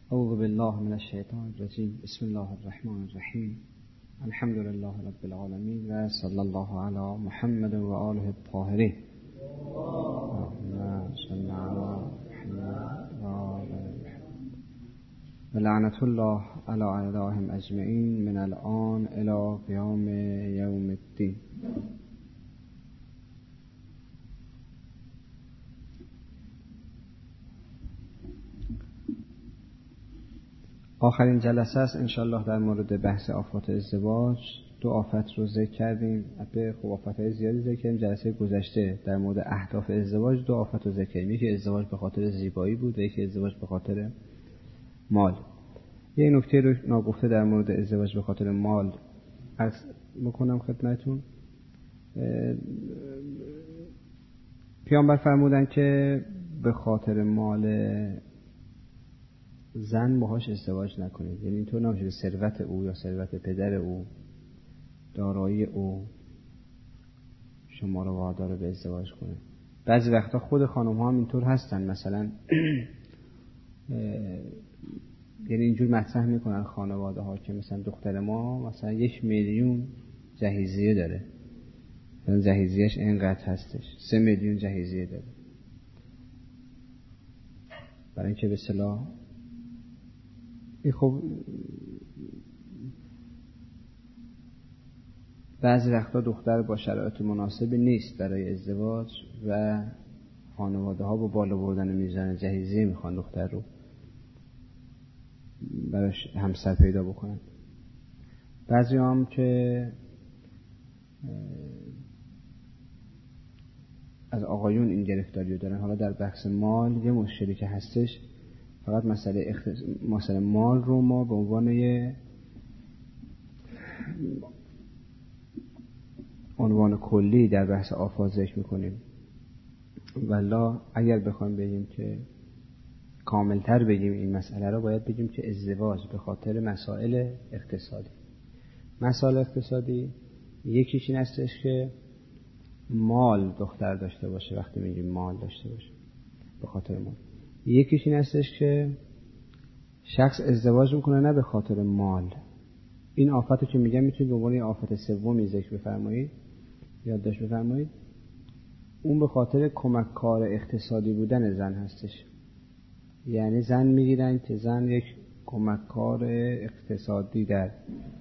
اعوذ بالله من الشیطان الرجیم. بسم الله الرحمن الرحیم. الحمد لله رب العالمین و صلی الله علی محمد و آله الطاهرین. اللهم صل علی محمد و آل محمد و لعنت الله علی اعدائهم اجمعین من الان الی قیام یوم الدین. آخرین جلسه است انشالله در مورد بحث آفات ازدواج. 2 آفت رو ذکر کردیم. خب آفاتهای زیادی ذکر کردیم. جلسه گذشته در مورد اهداف ازدواج 2 آفت رو ذکر کردیم. یکی ازدواج به خاطر زیبایی بود و یکی ازدواج به خاطر مال. یه نکته رو ناگفته در مورد ازدواج به خاطر مال عرض بکنم خدمتتون. پیامبر فرمودن که به خاطر مال زن باهاش ازدواج نکنید. یعنی اینطور نباشه ثروت او یا ثروت پدر او، دارایی او شما رو وادار به ازدواج کنه. بعضی وقتا خود خانم ها هم اینطور هستن. مثلا یعنی اینجور مطرح میکنن خانواده ها که مثلا دختر ما مثلا 1 میلیون جهیزیه داره، مثلا جهیزیهش اینقدر هستش، 3 میلیون جهیزیه داره، برای اینکه به اصطلاح این خب بعضی وقتا دختر با شرایط مناسبی نیست برای ازدواج و خانواده ها با بالا بردن میزان جهیزیه میخوان دختر رو براش همسر پیدا بکنن. بعضی هم که از آقایون این گرفتاری رو دارن. حالا در بحث مال یه مشکلی که هستش، فقط مسئله مال رو ما به عنوان یه عنوان کلی در بحث آفات ذکر میکنیم. والا اگر بخوایم بگیم که کاملتر بگیم این مسئله رو، باید بگیم که ازدواج به خاطر مسائل اقتصادی. مسائل اقتصادی یکیش این هستش که مال دختر داشته باشه. وقتی میگیم مال داشته باشه به خاطر مال. یکیش این هستش که شخص ازدواج میکنه نه به خاطر مال. این آفتو که میگم میتونید به عنوان آفت سومی ذکر بفرمایید، یادداشت بفرمایید. اون به خاطر کمک کار اقتصادی بودن زن هستش. یعنی زن میگیرن که زن یک کمک کار اقتصادی در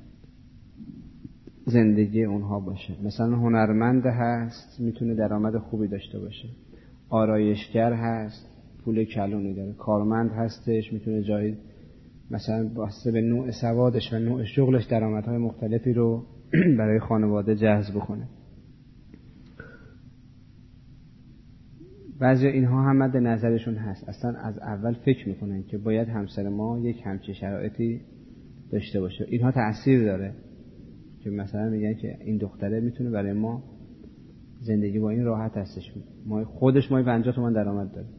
زندگی اونها باشه. مثلا هنرمند هست، میتونه درآمد خوبی داشته باشه. آرایشگر هست، پول کلونی داره. کارمند هستش، میتونه جای مثلا واسه به نوع سوادش و نوع شغلش درآمدهای مختلفی رو برای خانواده جذب کنه. بعضی اینها هم مد نظرشون هست. اصلا از اول فکر میکنن که باید همسر ما یک همچین شرایطی داشته باشه. اینها تأثیر داره که مثلا میگن که این دختره میتونه برای ما زندگی با این راحت هستش. ما 50 تومن درآمد داره.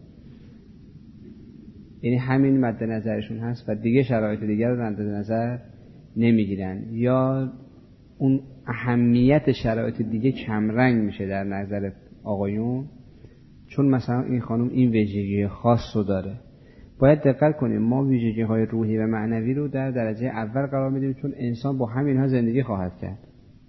یعنی همین مد نظرشون هست و دیگه شرایط دیگر رو مد نظر نمیگیرن، یا اون اهمیت شرایط دیگه کمرنگ میشه در نظر آقایون، چون مثلا این خانم این ویژگی خاص رو داره. باید دقت کنیم ما ویژگی های روحی و معنوی رو در درجه اول قرار میدیم، چون انسان با همینها زندگی خواهد کرد.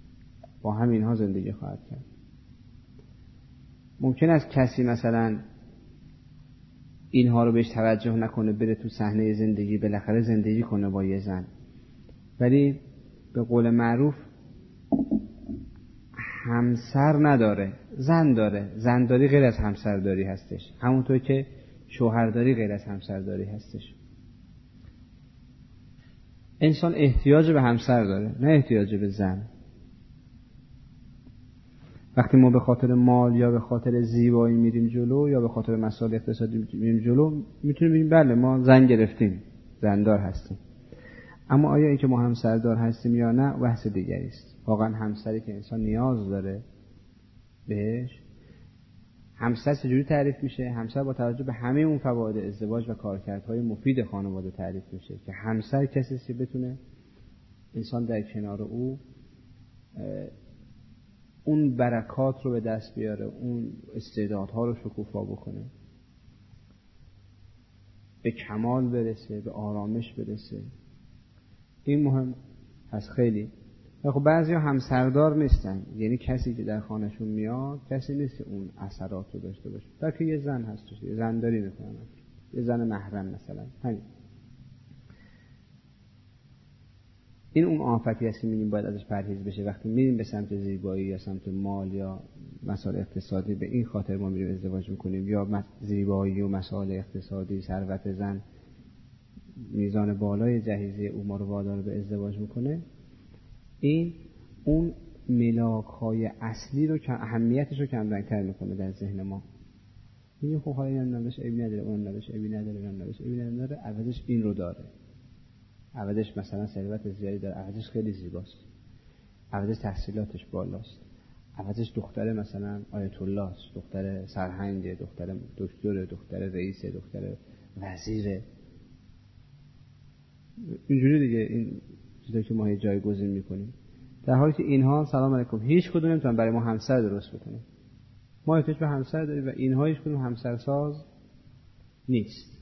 ممکن است کسی مثلا اینها رو بهش توجه نکنه، بره تو صحنه زندگی، بالاخره زندگی کنه با یه زن، ولی به قول معروف همسر نداره، زن داره. زنداری غیر از همسرداری هستش، همونطور که شوهرداری غیر از همسرداری هستش. انسان احتیاج به همسر داره، نه احتیاج به زن. وقتی ما به خاطر مال یا به خاطر زیبایی میریم جلو یا به خاطر مسائل اقتصادی میریم جلو، میتونیم بگیم بله ما زن گرفتیم، زندار هستیم. اما آیا اینکه ما همسردار هستیم یا نه بحث دیگری است. واقعا همسری که انسان نیاز داره بهش، همسر چجوری تعریف میشه؟ همسر با توجه به همه اون فواید ازدواج و کارکردهای مفید خانواده تعریف میشه که همسر کسی است که بتونه انسان در کنار او اون برکات رو به دست بیاره، اون استعدادها رو شکوفا بکنه. به کمال برسه، به آرامش برسه. این مهم هست خیلی. خب بعضی ها همسردار نیستن، یعنی کسی که در خانهشون میاد کسی نیست که اون اثرات رو داشته باشه، بلکه یه زن هستش، یه زنداری میکنن، یه زن محرم مثلا. همین این اون آفتی هست که میگیم باید ازش پرهیز بشه. وقتی میریم به سمت زیبایی یا سمت مال یا مسائل اقتصادی، به این خاطر ما میریم ازدواج میکنیم، یا زیبایی و مسائل اقتصادی، ثروت زن، میزان بالای جهیزیه او ما رو وادار به ازدواج میکنه، این اون ملاک‌های اصلی رو که اهمیتش رو کم رنگ‌تر میکنه در ذهن ما. میگه خب حالا اینم نداشت عیبی نداره، اونم نداشت عیبی نداره، اونم نداشت عیبی نداره، عوضش این رو داره، عوضش مثلا ثروت زیادی داره، عوضش خیلی زیباست، عوضش تحصیلاتش بالاست، عوضش دختر مثلا آیت الله است، دختر سرهنگ، دختر دکتر، دختر رئیس، دختر وزیر، اینجوری دیگه. این چیزایی که ما جایگزین میکنیم، در حالی که اینها سلام علیکم هیچ کدوم نمیتونن برای ما همسر درست بکنه. ما احتیاج به همسر داریم و اینها هیچ کدوم همسرساز نیست.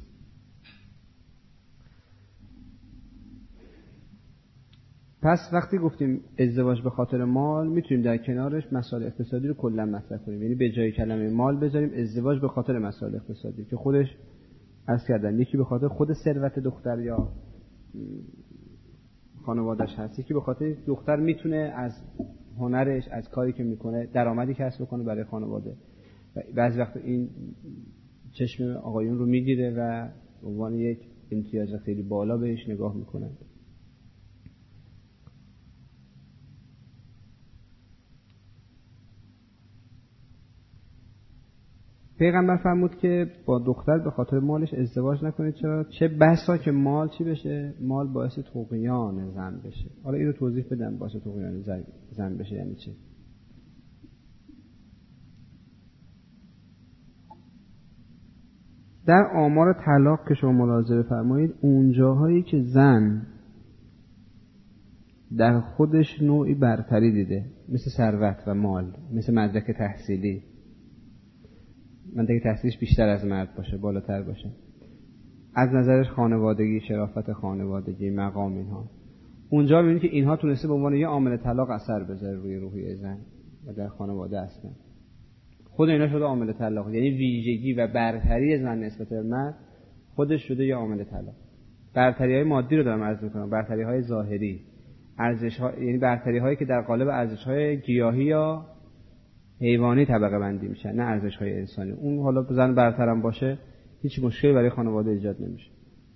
پس وقتی گفتیم ازدواج به خاطر مال، میتونیم در کنارش مسائل اقتصادی رو کلا مطرح کنیم، یعنی به جای کلمه مال بذاریم ازدواج به خاطر مسائل اقتصادی، که خودش عرض کردن یکی به خاطر خود ثروت دختر یا خانواده‌اش هست، یکی به خاطر دختر میتونه از هنرش، از کاری که میکنه درآمدی کسب کنه برای خانواده، و بعضی وقت این چشم آقایون رو میگیره و به عنوان یک امتیاز خیلی بالا بهش نگاه میکنن. پیغمبر فرمود که با دختر به خاطر مالش ازدواج نکنید. چرا؟ چه بسا که مال چی بشه؟ مال باعث طغیان زن بشه. حالا اینو توضیح بدم، باعث طغیان زن بشه یعنی چی؟ در آمار طلاق که شما ملاحظه فرمایید، اون جاهایی که زن در خودش نوعی برتری دیده، مثل ثروت و مال، مثل مدرک تحصیلی، مدرک تحصیلیش بیشتر از مرد باشه، بالاتر باشه، از نظرش خانوادگی، شرافت خانوادگی، مقام، اینها، اونجا می‌بینید که اینها تونسته به عنوان یه عامل طلاق اثر بذاره روی روحیه زن و در خانواده اصلا. خود اینا شده عامل طلاق، یعنی ویژگی و برتری زن نسبت به مرد خودش شده یه عامل طلاق. برتری‌های مادی رو دارم عرض می‌کنم، برتری‌های ظاهری، ارزش‌ها، یعنی برتری‌هایی که در قالب ارزش‌های گیاهی یا حیوانی طبقه بندی میشن، نه ارزش‌های انسانی. اون حالا زن برترم باشه هیچ مشکلی برای خانواده ایجاد نمیشه.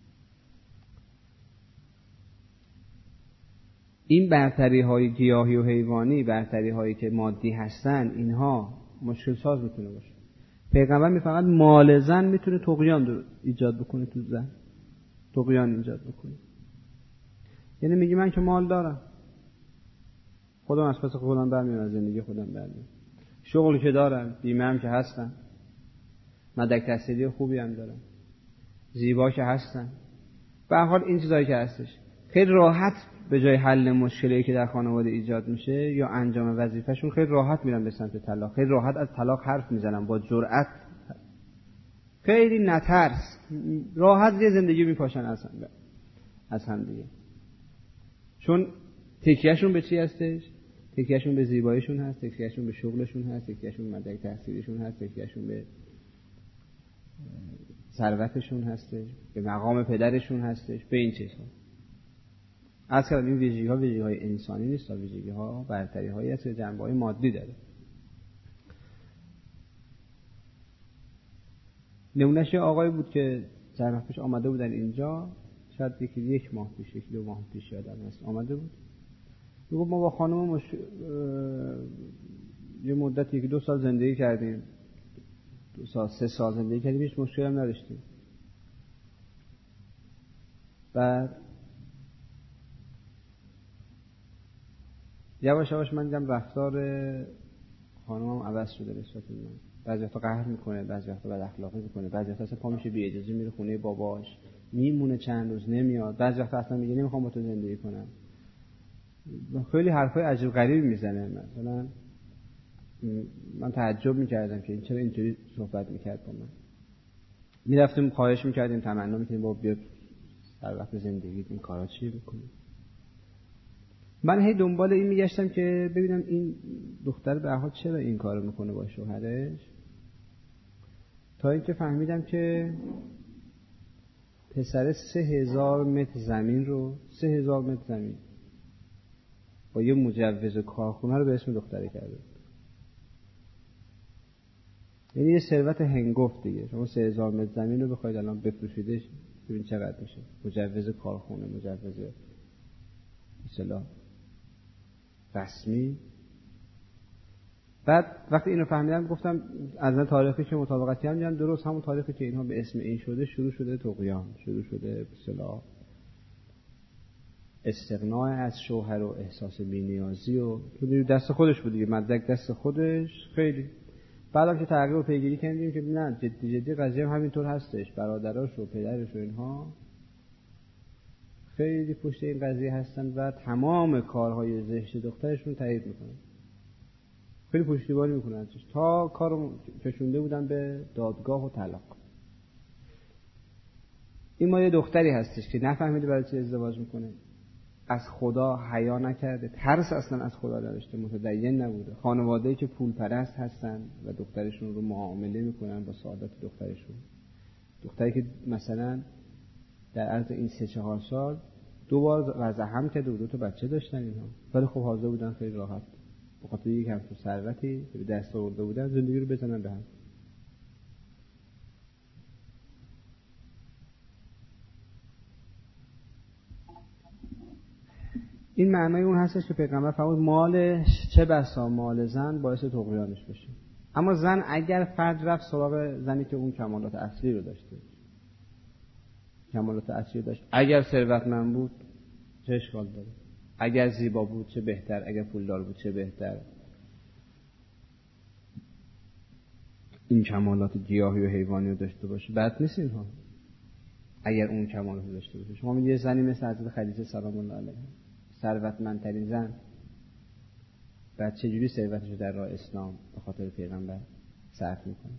این برتری‌های گیاهی و حیوانی، برتری‌هایی که مادی هستن، اینها مشکل ساز میتونه باشه. پیغمبر میفهمد مال زن میتونه طغیان ایجاد بکنه تو زن، طغیان ایجاد بکنه. یعنی میگی من که مال دارم، خودم از پس خودم برمیام، زندگی خودم برمیام، شغلی که دارم، بیمه هم که هستم، مدرک تحصیلی خوبی هم دارم، زیبا که هستم، به هر حال این چیزایی که هستش، خیلی راحت به جای حل مشکلی که در خانواده ایجاد میشه یا انجام وظیفه‌شون خیلی راحت میرن به سمت طلاق، خیلی راحت از طلاق حرف میزنن، با جرأت، خیلی نترس، راحت یه زندگی میپاشن از هم دیگه. چون تکیهشون به چی هستش؟ تکیهشون به زیباییشون هست، تکیهشون به شغلشون هست، تکیهشون به مدرک تحصیلیشون هست، تکیهشون به ثروتشون هستش، به مقام پدرشون هستش، به این چیزها. از کردم این ویژگی‌های انسانی نیست، ویژگی‌ها برتری‌هایی هست که جنبه‌های مادی داره. نمونهش آقایی بود که چند وقت پیش آمده بودن اینجا، شاید یک ماه پیش، 1-2 ماه پیش یادم هست آمده بود. میگفت ما با خانم یه مدت 1-2 سال زندگی کردیم، 2 سال 3 سال زندگی کردیم، هیچ مشکلی هم نداشتیم. بعد یواش یواش من دیدم رفتار خانمم عوض شده نسبت به من. بعضی وقتا قهر میکنه، بعضی وقتا بد اخلاقی میکنه، بعضی وقتا اصلا پا میشه بی اجازه میره خونه باباش، میمونه چند روز نمیاد، بعضی وقتا اصلا میگه نمیخوام با تو زندگی کنم. خیلی حرفای عجیب غریبی میزنه. مثلا من تعجب میکردم که چرا اینطوری صحبت میکرد با من. میرفتیم خواهش میکردیم، تمنا میکردیم با بیا در وقت زندگی این کارا چی میکنیم. من هی دنبال این میگشتم که ببینم این دختر به هر حال چرا این کارو میکنه با شوهرش، تا اینکه فهمیدم که پسر 3000 متر زمین رو 3000 متر زمین با یه مجوز کارخونه رو به اسم دختره کرده. یعنی یه ثروت هنگفت دیگه. شما 3000 متر زمین رو بخواید الان بفروشیدش ببین چقدر میشه. مجوز کارخونه، مجوز اصطلاح رسمی. بعد وقتی اینو فهمیدم گفتم از اون تاریخی که مطابقتی هم میگن درست همون تاریخی که اینها به اسم این شده، شروع شده طغیان، شروع شده به اصطلاح استغنا از شوهر و احساس بی‌نیازی و تو دست خودش بود دیگه، مدرک دست خودش. خیلی بعدم که تحقیق و پیگیری کردیم که نه جدی قضیه هم همینطور هستش، برادراش و پدرش و اینها خیلی پشت این قضیه هستن و تمام کارهای زشت دخترشون تایید میکنن، خیلی پشتیبانی میکنن تا کارو کشونده بودن به دادگاه و طلاق. این ما یه دختری هستش که نفهمیده برای چی ازدواج میکنه، از خدا حیا نکرده، ترس اصلا از خدا نداشته، متدین نبوده، خانواده‌ای که پول پرست هستن و دخترشون رو معامله میکنن با سعادت دخترشون. دختری که مثلا در عرض این 3-4 سال 2 بار وضع هم کرده و 2 تا بچه داشتن اینها، ولی خب حاضر بودن خیلی راحت به خاطر یک همچون ثروتی که به دست آورده بودن زندگی رو بزنن به هم. این معنای اون هستش که پیغمبر فرمود مالش چه بسا مال زن باعث طغیانش بشه. اما زن اگر فرد رفت سراغ زنی که اون کمالات اصلی رو داشته، کمالات اصلی داشت، اگر ثروتمند بود چه اشکال داره، اگر زیبا بود چه بهتر، اگر پولدار بود چه بهتر. این کمالات گیاهی و حیوانی رو داشته باشه بد نیست اینها، اگر اون کمالات رو داشته باشه. شما میگه زنی مثل حضرت خدیجه سلام الله علیها، ثروتمندترین زن، بعد چجوری ثروتش رو در راه اسلام به خاطر پیغمبر صرف میکنه؟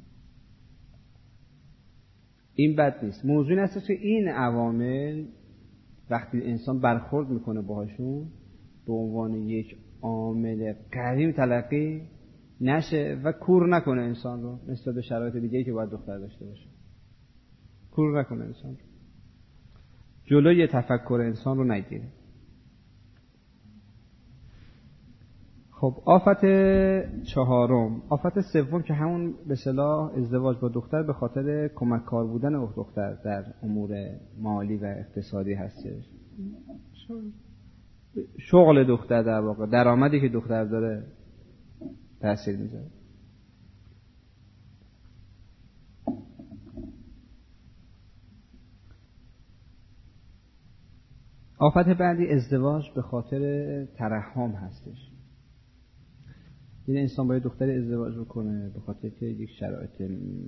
این بد نیست. موضوع این است که این عوامل وقتی انسان برخورد میکنه باهاشون به عنوان یک عامل قوی تلقی نشه و کور نکنه انسان رو نسبت به شرایط دیگه‌ای که باید دختر داشته باشه. کور نکنه انسان رو، جلوی تفکر انسان رو نگیره. خب آفت 4، آفت 3 که همون به اصطلاح ازدواج با دختر به خاطر کمک کار بودن دختر در امور مالی و اقتصادی هستش. شغل دختر در واقع، درآمدی که دختر داره تأثیر میذاره. آفت بعدی ازدواج به خاطر ترحم هستش. این انسان باید دختر ازدواج بکنه به خاطر که یک شرایط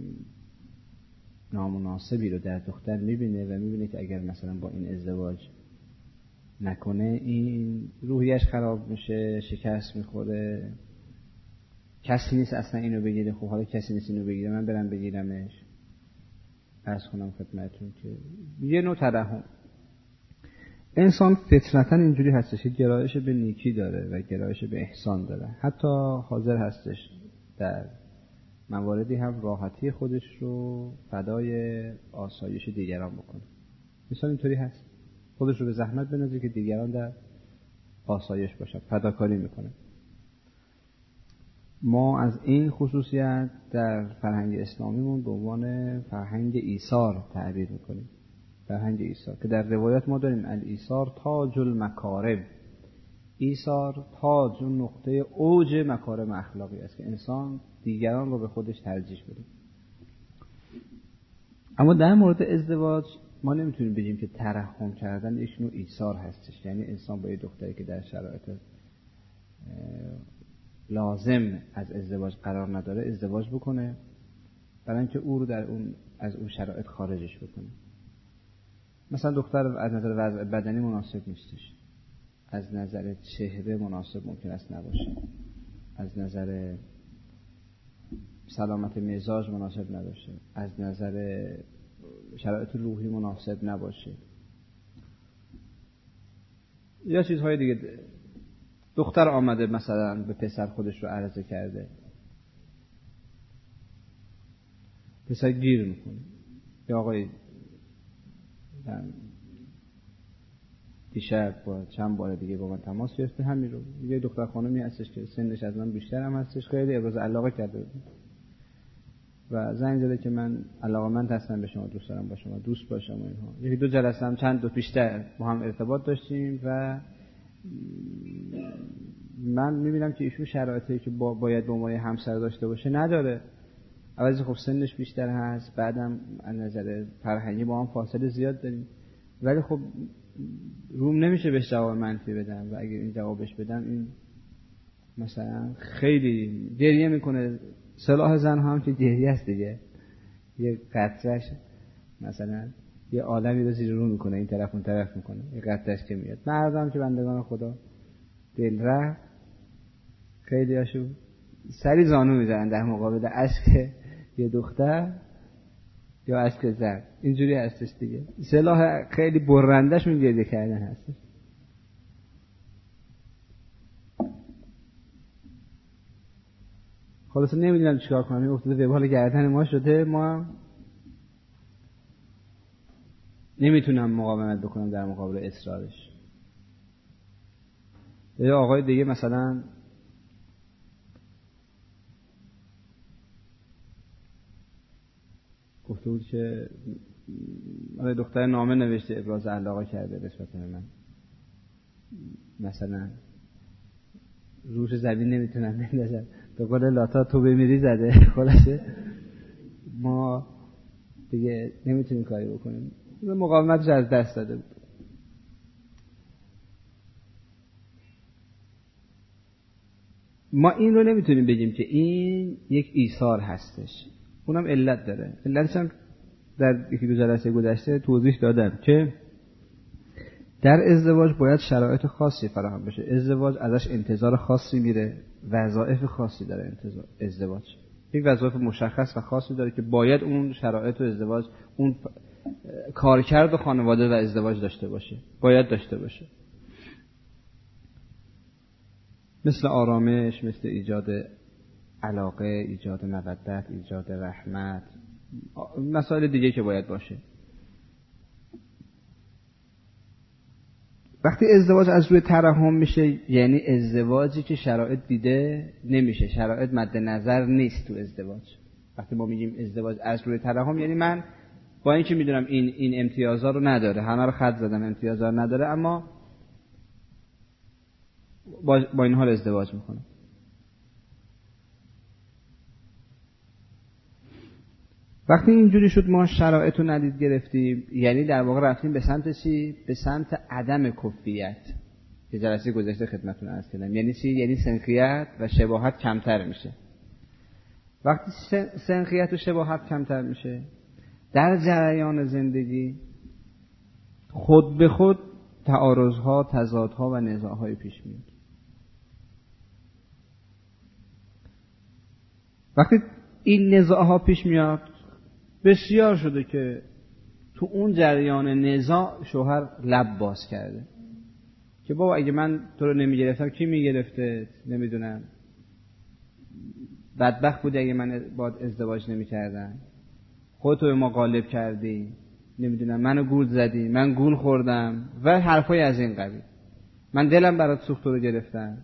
نامناسبی رو در دختر میبینه و میبینه که اگر مثلا با این ازدواج نکنه این روحیش خراب میشه، شکست میخوره، کسی نیست اصلا اینو بگیره. خب حالا کسی نیست اینو بگیره، من برم بگیرمش. عرض کنم خدمتتون که یه نوع ترحم. انسان فطرتاً اینجوری هستش که گرایش به نیکی داره و گرایش به احسان داره، حتی حاضر هستش در مواردی هم راحتی خودش رو فدای آسایش دیگران بکنه. مثلا اینطوری هست خودش رو به زحمت بندازه که دیگران در آسایش باشن، فداکاری میکنه. ما از این خصوصیت در فرهنگ اسلامیمون به عنوان فرهنگ ایثار تعبیر میکنیم. فرهنگ ایثار که در روایت ما داریم الایثار تاج المکارم، ایثار تاج اون نقطه اوج مکارم اخلاقی است که انسان دیگران رو به خودش ترجیح بده. اما در مورد ازدواج ما نمیتونیم بگیم که ترحم کردن یک نوع ایثار هستش، یعنی انسان با یه دختری که در شرایط لازم از ازدواج قرار نداره ازدواج بکنه برای اینکه او رو در اون از اون شرایط خارجش بکنه. مثلا دختر از نظر وضع بدنی مناسب نیستش، از نظر چهره مناسب ممکن است نباشه، از نظر سلامت مزاج مناسب نباشه، از نظر شرایط روحی مناسب نباشه یا چیزهای دیگه. دختر آمده مثلا به پسر خودش رو عرضه کرده، پسر گیر میکنه یا آقای دیشب با چند بار دیگه با من تماس گرفته، همین رو یه دختر خانمی هستش که سنش از من بیشتر هم هستش، خیلی ابراز علاقه کرده بود و زنگ زده که من علاقه‌مند هستم به شما، دوست دارم با شما دوست باشم و اینها. یکی دو جلسه هم چند دو بیشتر با هم ارتباط داشتیم و من میبینم که ایشون شرایطی که باید به عنوان همسر داشته باشه نداره. اولی خب سنش بیشتر هست، بعدم از نظر فرهنگی با هم فاصله زیاد داریم، ولی خب روم نمیشه بهش جواب منفی بدم و اگه این جوابش بدم این مثلا خیلی گریه میکنه. صلاح زن هم که گریه است دیگه، یه قطرش مثلا یه عالمی رو زیر رو میکنه، این طرف اون طرف میکنه، یه قطرش که میاد. مردم که بندگان خدا دل رفت خیلی هاشو سری زانو میزنن در مقابل اشک یه دختر یا اشک زن، اینجوری هستش دیگه. صلاح خیلی برندش من گریه کردن هستش. خلاصه نمیدونم چیکار کنم، این افتاده به بال گردن ما شده، ما هم نمیتونم مقاومت بکنم در مقابل اصرارش. یا آقای دیگه مثلا گفته بود که دختر نامه نوشته ابراز علاقه کرده نسبت به من، مثلا روش زمین نمیتونن بندازن، به قول لاتا تو بمیری زده. خلاصه ما دیگه نمیتونیم کاری بکنیم، مقاومتش از دست داده بود. ما این رو نمیتونیم بگیم که این یک ایثار هستش، اونم علت داره. علتش هم در یکی دو جلسه گذشته توضیح دادم که در ازدواج باید شرایط خاصی فراهم بشه. ازدواج ازش انتظار خاصی میره، وظایف خاصی داره ازدواج. یک وظایف مشخص و خاصی داره که باید اون شرایط و ازدواج، اون کارکرد و خانواده و ازدواج داشته باشه، باید داشته باشه. مثل آرامش، مثل ایجاد علاقه، ایجاد مودت، ایجاد رحمت، مسائل دیگه که باید باشه. وقتی ازدواج از روی ترحم میشه، یعنی ازدواجی که شرایط دیده نمیشه، شرایط مد نظر نیست تو ازدواج. وقتی ما میگیم ازدواج از روی ترحم، یعنی من با اینکه میدونم این امتیازها رو نداره، همه رو خط زدم امتیازها رو نداره، اما با این حال ازدواج میکنم. وقتی اینجوری شد ما شرایط رو ندید گرفتیم، یعنی در واقع رفتیم به سمت چی؟ به سمت عدم کفیت که جلسه گذشته خدمتتون عرض کردم. یعنی چی؟ یعنی سنخیت و شباهت کمتر میشه. وقتی سنخیت و شباهت کمتر میشه، در جریان زندگی خود به خود تعارضها، تضادها و نزاعهای پیش میاد. وقتی این نزاعها پیش میاد، بسیار شده که تو اون جریان نزاع شوهر لب باز کرده که بابا اگه من تو رو نمیگرفتم کی میگرفته؟ نمیدونم، بدبخت بودی اگه من باهات ازدواج نمیکردم، خودتو به ما غالب کردی، نمیدونم منو گول زدی، من گول خوردم و حرفای از این قبیل، من دلم برات سوخت تو رو گرفتم،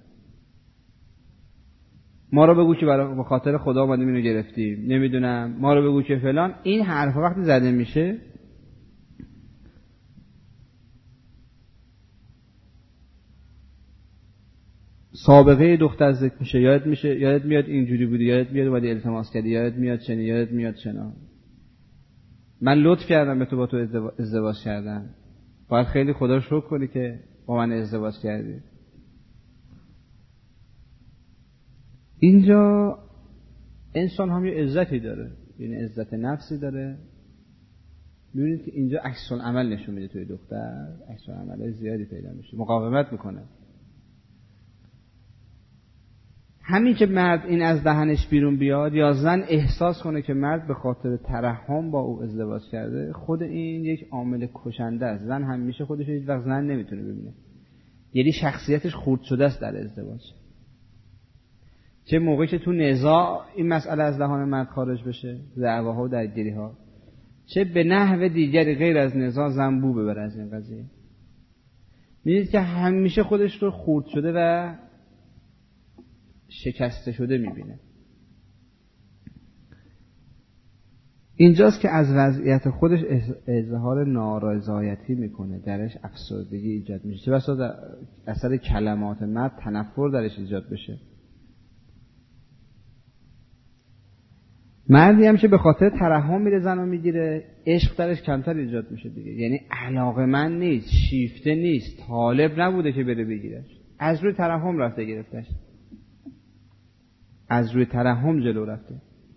ما رو بگو که به خاطر خدا اومدیم اینو گرفتیم، نمیدونم ما رو بگو که فلان. این حرفا وقتی زده میشه، سابقه دختر ذکر میشه، یادت میاد اینجوری بودی، یادت میاد اومدی التماس کردی، یادت میاد چنین، یادت میاد چنا، من لطف کردم به تو، با تو ازدواج کردم، باید خیلی خدا رو شکر کنی که با من ازدواج کردی. اینجا انسان هم یه عزتی داره، یعنی عزت نفسی داره. می‌بینید که اینجا عکس العمل نشون میده توی دختر، عکس العمل زیادی پیدا میشه، مقاومت میکنه. همین که مرد این از دهنش بیرون بیاد یا زن احساس کنه که مرد به خاطر ترحم با او ازدواج کرده، خود این یک عامل کشنده است. زن همیشه خودش هیچ وقت زن نمیتونه ببینه، یعنی شخصیتش خرد شده است در ازدواج. چه موقعی که تو نزاع این مسئله از دهان مرد خارج بشه، دعواها و درگیری‌ها، چه به نحو دیگری غیر از نزاع زن بو ببره از این قضیه. می‌بینید که همیشه خودش رو خرد شده و شکسته شده می‌بینه. اینجاست که از وضعیت خودش اظهار نارضایتی میکنه، درش افسردگی ایجاد میشه، چه بسا در اثر کلمات مرد تنفر درش ایجاد بشه. مردی هم که به خاطر ترحم میره زنو میگیره، عشق درش کمتر ایجاد میشه دیگه، یعنی علاقه‌مند نیست، شیفته نیست، طالب نبوده که بره بگیرش، از روی ترحم رفته گرفتش، از روی ترحم جلو رفته.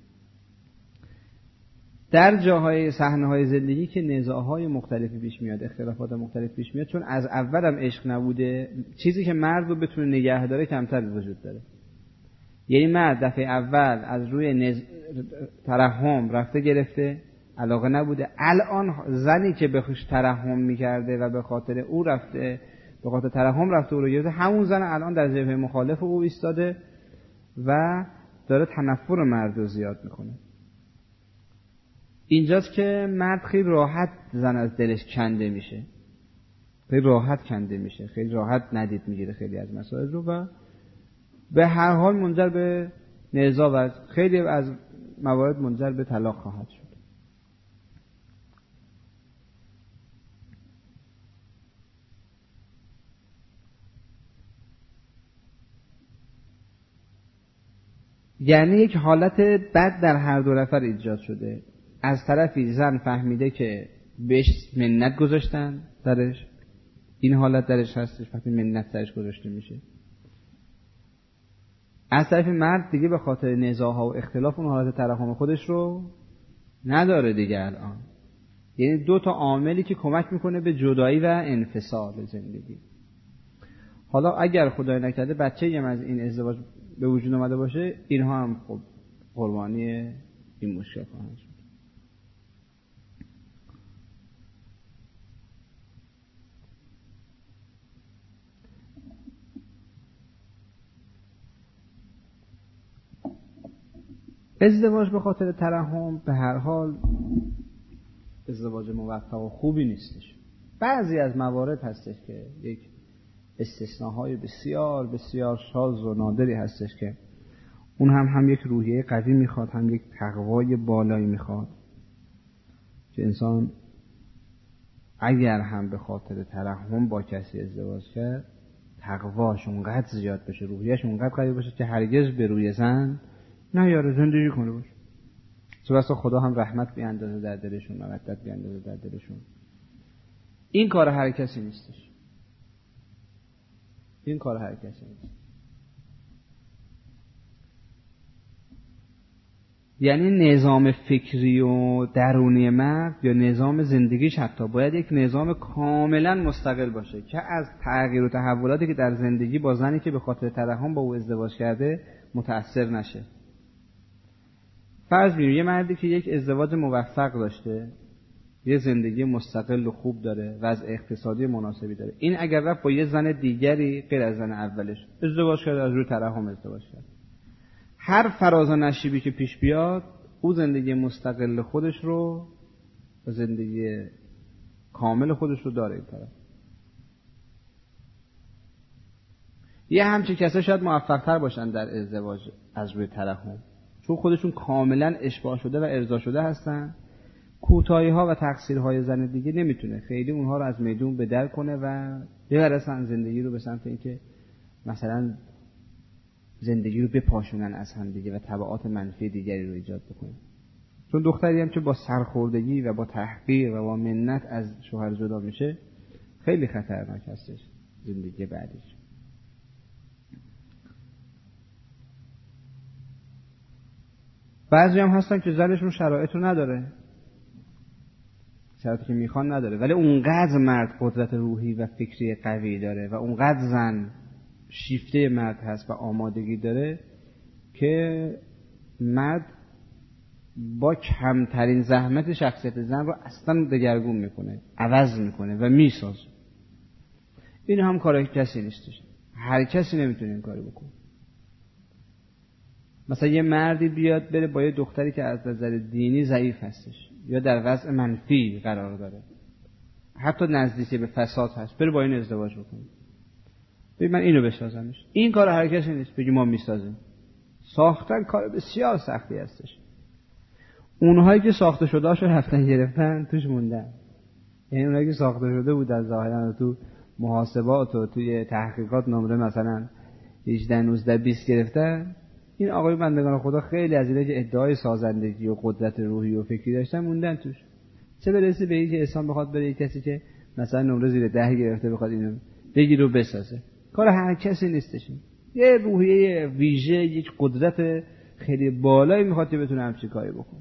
در جاهای صحنه‌های زندگی که نزاع‌های مختلفی پیش میاد، اختلافات مختلف پیش میاد، چون از اولم عشق نبوده، چیزی که مرد رو بتونه نگه داره کمتر وجود داره. یعنی مرد دفعه اول از روی ترحم رفته گرفته، علاقه نبوده. الان زنی که به خوش ترحم میکرده و به خاطر او رفته، به خاطر ترحم رفته او رو گرفته، همون زن الان در جبهه مخالف او ایستاده و داره تنفر مرد رو زیاد میکنه. اینجاست که مرد خیلی راحت زن از دلش کنده میشه، خیلی راحت کنده میشه، خیلی راحت ندید میگیره خیلی از مسائل رو و به هر حال منجر به نزاع و خیلی از موارد منجر به طلاق خواهد شد. یعنی یک حالت بد در هر دو نفر ایجاد شده. از طرفی زن فهمیده که بهش منت گذاشتن درش، این حالت درش هستش، وقتی منت درش گذاشته میشه. از طرف مرد دیگه به خاطر نزاع‌ها و اختلاف اون حالت ترحم خودش رو نداره دیگه الان. یعنی دو تا عاملی که کمک میکنه به جدایی و انفصال زندگی. حالا اگر خدای نکرده بچه‌ای هم از این ازدواج به وجود اومده باشه، اینها هم خب قربانی این مشکل خواهند شد. ازدواج به خاطر ترحم به هر حال ازدواج موفق و خوبی نیستش. بعضی از موارد هستش که یک استثناهای بسیار بسیار شاذ و نادری هستش که اون هم یک روحیه قوی میخواد، هم یک تقوای بالایی میخواد که انسان اگر هم به خاطر ترحم با کسی ازدواج کرد، تقواش اونقدر زیاد بشه، روحیه‌اش اونقدر قوی باشه که هرگز به روی زن نیاره زندگی کنه باشه. سبحان خدا هم رحمت بیاندازه در دلشون، مودت بیاندازه در دلشون. این کار هر کسی نیستش، این کار هر کسی نیست. یعنی نظام فکری و درونی مرد یا نظام زندگیش حتی باید یک نظام کاملا مستقل باشه که از تغییر و تحولاتی که در زندگی با زنی که به خاطر ترحم با او ازدواج کرده متأثر نشه. فرض بگیرید یه مردی که یک ازدواج موفق داشته، یه زندگی مستقل و خوب داره، وضع اقتصادی مناسبی داره، این اگر رفت با یه زن دیگری غیر از زن اولش ازدواج کرده، از روی ترحم ازدواج کرده، هر فراز و نشیبی که پیش بیاد او زندگی مستقل خودش رو و زندگی کامل خودش رو داره. این طرف یه همچین کسا شاید موفق‌تر باشن در ازدواج از روی ترحم، چون خودشون کاملا اشباع شده و ارضا شده هستن. کوتاهی‌ها و تقصیرهای زن دیگه نمیتونه خیلی اونها رو از میدون به در کنه و ببرسن زندگی رو به سمت اینکه مثلا زندگی رو بپاشونن از هم دیگه و تبعات منفی دیگری رو ایجاد بکنه. چون دختری هم که با سرخوردگی و با تحقیر و با منت از شوهر جدا میشه خیلی خطرناک هستش زندگی بعدیش. بعضی هم هستن که زنشون شرایط رو نداره، شرایطی که میخوان نداره، ولی اونقدر مرد قدرت روحی و فکری قوی داره و اونقدر زن شیفته مرد هست و آمادگی داره که مرد با کمترین زحمت شخصیت زن رو اصلا دگرگون میکنه، عوض میکنه و میسازه. این هم کار کسی نیستش، هر کسی نمیتونه این کاری بکنه. مثلا یه مردی بیاد بره با یه دختری که از نظر دینی ضعیف هستش یا در وضع منفی قرار داره، حتی نزدیکی به فساد هست، بره با این ازدواج بکنه، بگه من اینو بسازمش. این کار هر کسی نیست بگی ما میسازیم. ساختن کار بسیار سختی هستش. اونهایی که ساخته شده هاشو رفتن گرفتن توش موندن. یعنی اونهایی که ساخته شده بود از ظاهرا تو محاسبات و توی تحقیقات نمره مثلا 18 19 20 گرفتن، این آقای بندگان خدا خیلی از اینه که ادعای سازندگی و قدرت روحی و فکری داشتن موندن توش. چه برسه به این که انسان بخواد بره کسی که مثلا نمره زیر 10 گرفته بخواد اینو بگیره و بسازه. کار هر کسی نیستش. یه روحیه ویژه، یک قدرت خیلی بالایی میخواد که بتونه همچین کاری بکنه.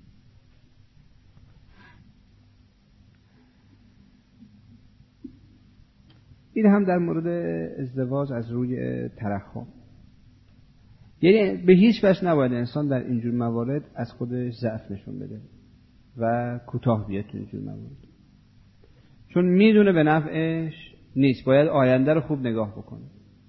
این هم در مورد ازدواج از روی ترحم. یعنی به هیچ وجه نباید انسان در اینجور موارد از خودش ضعف نشون بده و کوتاه بیاد تو اینجور موارد، چون میدونه به نفعش نیست. باید آینده رو خوب نگاه بکنه،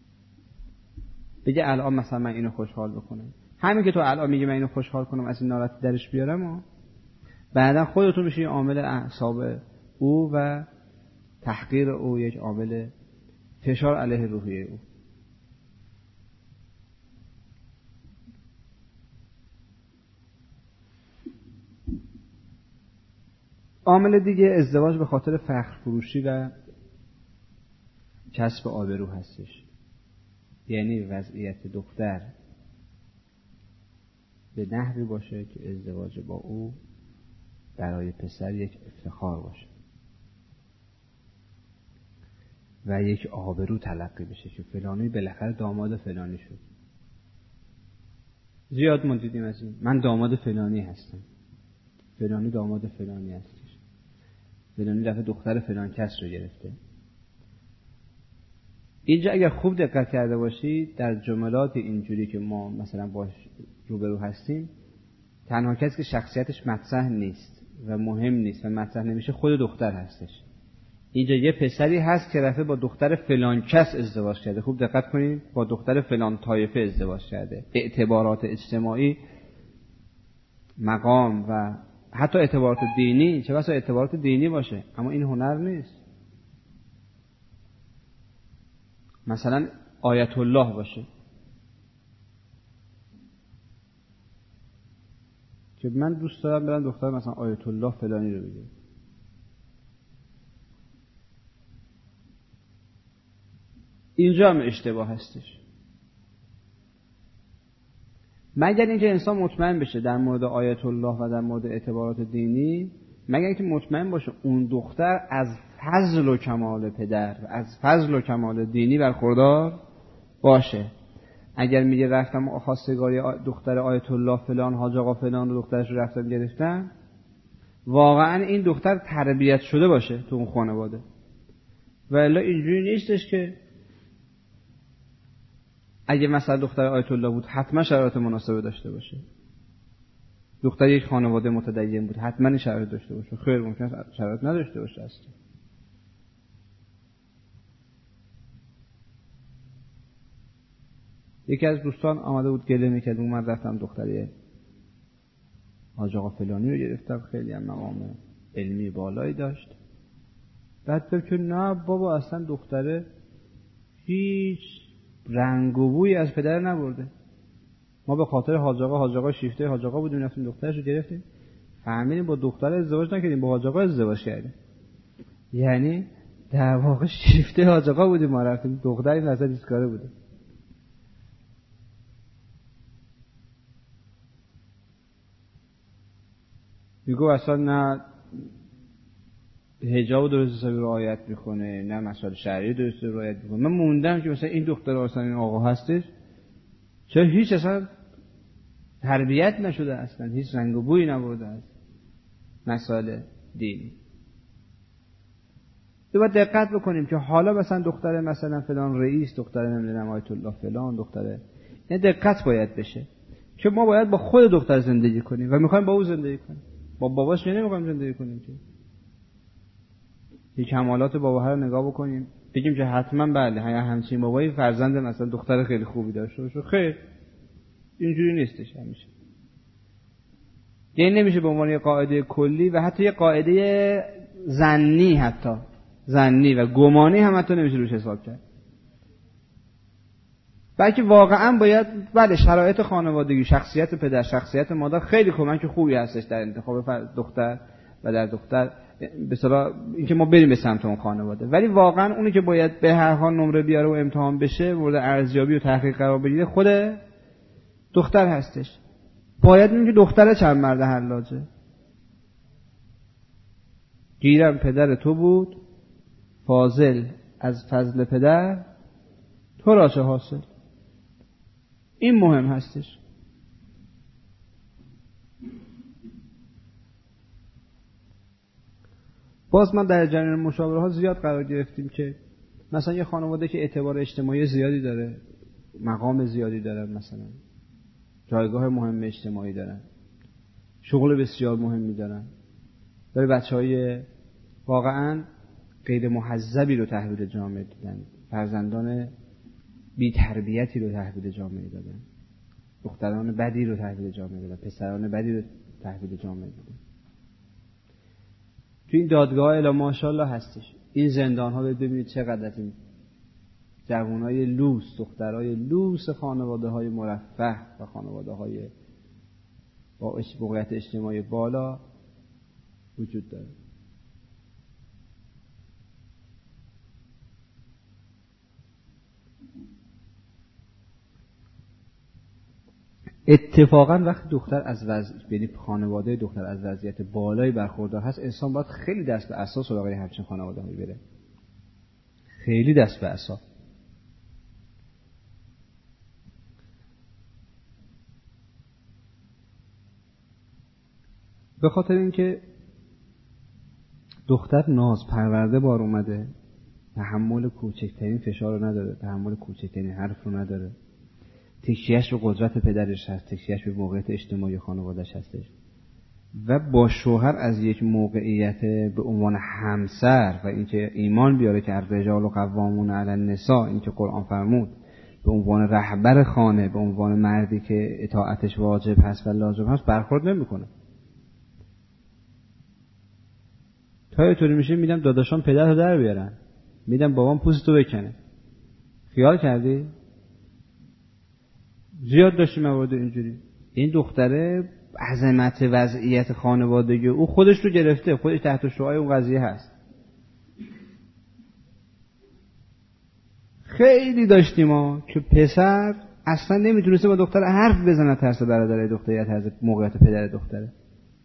بگه الان مثلا من اینو خوشحال بکنم. همین که تو الان میگی من اینو خوشحال کنم از این ناراحتی درش بیارم و بعدا خودتون میشه عامل اعصاب او و تحقیر او، یک عامل فشار علیه روحیه او. عامل دیگه ازدواج به خاطر فخر فروشی و کسب آبرو هستش. یعنی وضعیت دختر به نحوی باشه که ازدواج با او برای پسر یک افتخار باشه و یک آبرو تلقی بشه که فلانی بالاخره داماد فلانی شد. زیاد ما دیدیم از این، من داماد فلانی هستم، فلانی داماد فلانی هستش، فلانی دفعه دختر فلان کس رو گرفته. اینجا اگر خوب دقت کرده باشید در جملات اینجوری که ما مثلا باش روبرو هستیم، تنها کسی که شخصیتش مطرح نیست و مهم نیست و مطرح نمیشه خود دختر هستش. اینجا یه پسری هست که رفته با دختر فلان کس ازدواج کرده. خوب دقت کنید، با دختر فلان طایفه ازدواج کرده. اعتبارات اجتماعی، مقام و حتی اعتبارات دینی، چه بسا اعتبارات دینی باشه، اما این هنر نیست. مثلا آیت الله باشه که من دوست دارم برم دختر مثلا آیت الله فلانی رو بگیرم. اینجا هم اشتباه هستش. مگر اینکه انسان مطمئن بشه در مورد آیت الله و در مورد اعتبارات دینی، مگر اینکه مطمئن باشه اون دختر از فضل و کمال پدر و از فضل و کمال دینی برخوردار باشه. اگر میگه رفتم خواستگاری دختر آیت الله فلان، حاج آقا فلان رو دخترش رو رفتم گرفتم، واقعا این دختر تربیت شده باشه تو اون خانواده. و الا اینجوری نیستش که اگه مثلا دختر آیت الله بود حتما شرایط مناسبه داشته باشه. دختر یک خانواده متدین بود حتما این شرایط داشته باشه. خیر، ممکنه شرایط نداشته باشه اصلا. یکی از دوستان آمده بود گله میکرد، من رفتم دختری حاج آقا فلانی رو گرفتم، خیلی هم مقام علمی بالایی داشت. بعد گفت که نه بابا اصلا دختره هیچ رنگ و بویی از پدر نبرده. ما به خاطر حاج آقا شیفته حاج آقا بودیم رفتیم دخترش رو گرفتیم، فهمیدیم با دختر ازدواج نکردیم، با حاج آقا ازدواج کردیم. یعنی در واقع شیفته حاج آقا بودیم، ما رفتیم دختری مثلا دیسکاره بوده. میگو اصلا نه حجاب درست حسابی رعایت میکنه، نه مسائل شرعی درست رعایت میکنه. من موندم که مثلا این دختر اصلا این آقا هستش، چرا هیچ اصلا تربیت نشده، اصلا هیچ رنگ و بویی نبرده از مسائل دینی. باید دقت بکنیم که حالا مثلا دختر مثلا فلان رئیس، دختر نمیدونم آیت الله فلان، دختر یعنی دقت باید بشه که ما باید با خود دختر زندگی کنیم و میخوایم با او زندگی کنیم. با باباش نمیخوایم زندگی کنیم که این کمالات بابا رو نگاه بکنیم بگیم که حتما بله همچین بابایی فرزند مثلا دختر خیلی خوبی داشته باشه. خیر، اینجوری نیستش همیشه. یعنی نمیشه به عنوان یه قاعده کلی و حتی یه قاعده ظنی، حتی ظنی و گمانی هم حتی نمیشه روش حساب کرد. بلکه واقعا باید بله شرایط خانوادگی، شخصیت پدر، شخصیت مادر خیلی کمک خوبی هستش در انتخاب دختر و در دختر به اصطلاح اینکه ما بریم به سمت اون خانواده، ولی واقعا اونی که باید به هر حال نمره بیاره و امتحان بشه، مورد ارزیابی و تحقیق قرار بگیره خود دختر هستش. باید ببینیم که دختر چند مرد حلاجه. گیرم پدر تو بود فاضل، از فضل پدر تو را چه حاصل. این مهم هستش. باز من در جریان مشاوره ها زیاد قرار گرفتیم که مثلا یه خانواده که اعتبار اجتماعی زیادی داره، مقام زیادی داره، مثلا جایگاه مهم اجتماعی دارن، شغل بسیار مهمی دارن، برای بچهای واقعا غیر مهذبی رو تحویل جامعه دادن، فرزندان بی تربیتی رو تحویل جامعه دادن، دختران بدی رو تحویل جامعه دادن، پسران بدی رو تحویل جامعه دادن. تو این دادگاه الا ماشاءالله هستش. این زندان ها ببینید چقدر از این جوانای لوس، دخترای لوس خانواده های مرفه و خانواده های با موقعیت اجتماعی بالا وجود داره. اتفاقا وقتی دختر از یعنی خانواده دختر از وضعیت بالایی برخوردار هست، انسان باید خیلی دست به عصا سراغ همچین خانواده‌هایی بره. خیلی دست به عصا. به خاطر اینکه دختر ناز پرورده بار اومده، تحمل کوچکترین فشار رو نداره، تحمل کوچکترین حرف رو نداره، تکیهش به قدرت پدرش هست، تکیهش به موقعیت اجتماعی خانواده‌اش هستش و با شوهر از یک موقعیت به عنوان همسر و اینکه ایمان بیاره که الرجال قوامون علی النساء، اینکه قرآن فرمود، به عنوان رهبر خانه، به عنوان مردی که اطاعتش واجب هست و لازم هست برخورد نمیکنه. تا یه طوری میشه میدم داداشان پدرتو در بیارن، میدم بابام پوستتو بکنه. خیال کردی؟ زیاد داشتیم موارد اینجوری. این دختره عظمت وضعیت خانوادگی او خودش رو گرفته، خودش تحت شعاع اون قضیه هست. خیلی داشتیم ما که پسر اصلا نمیتونسته با دختر حرف بزنه، ترس برادر دختریت از موقعیت پدر دختره،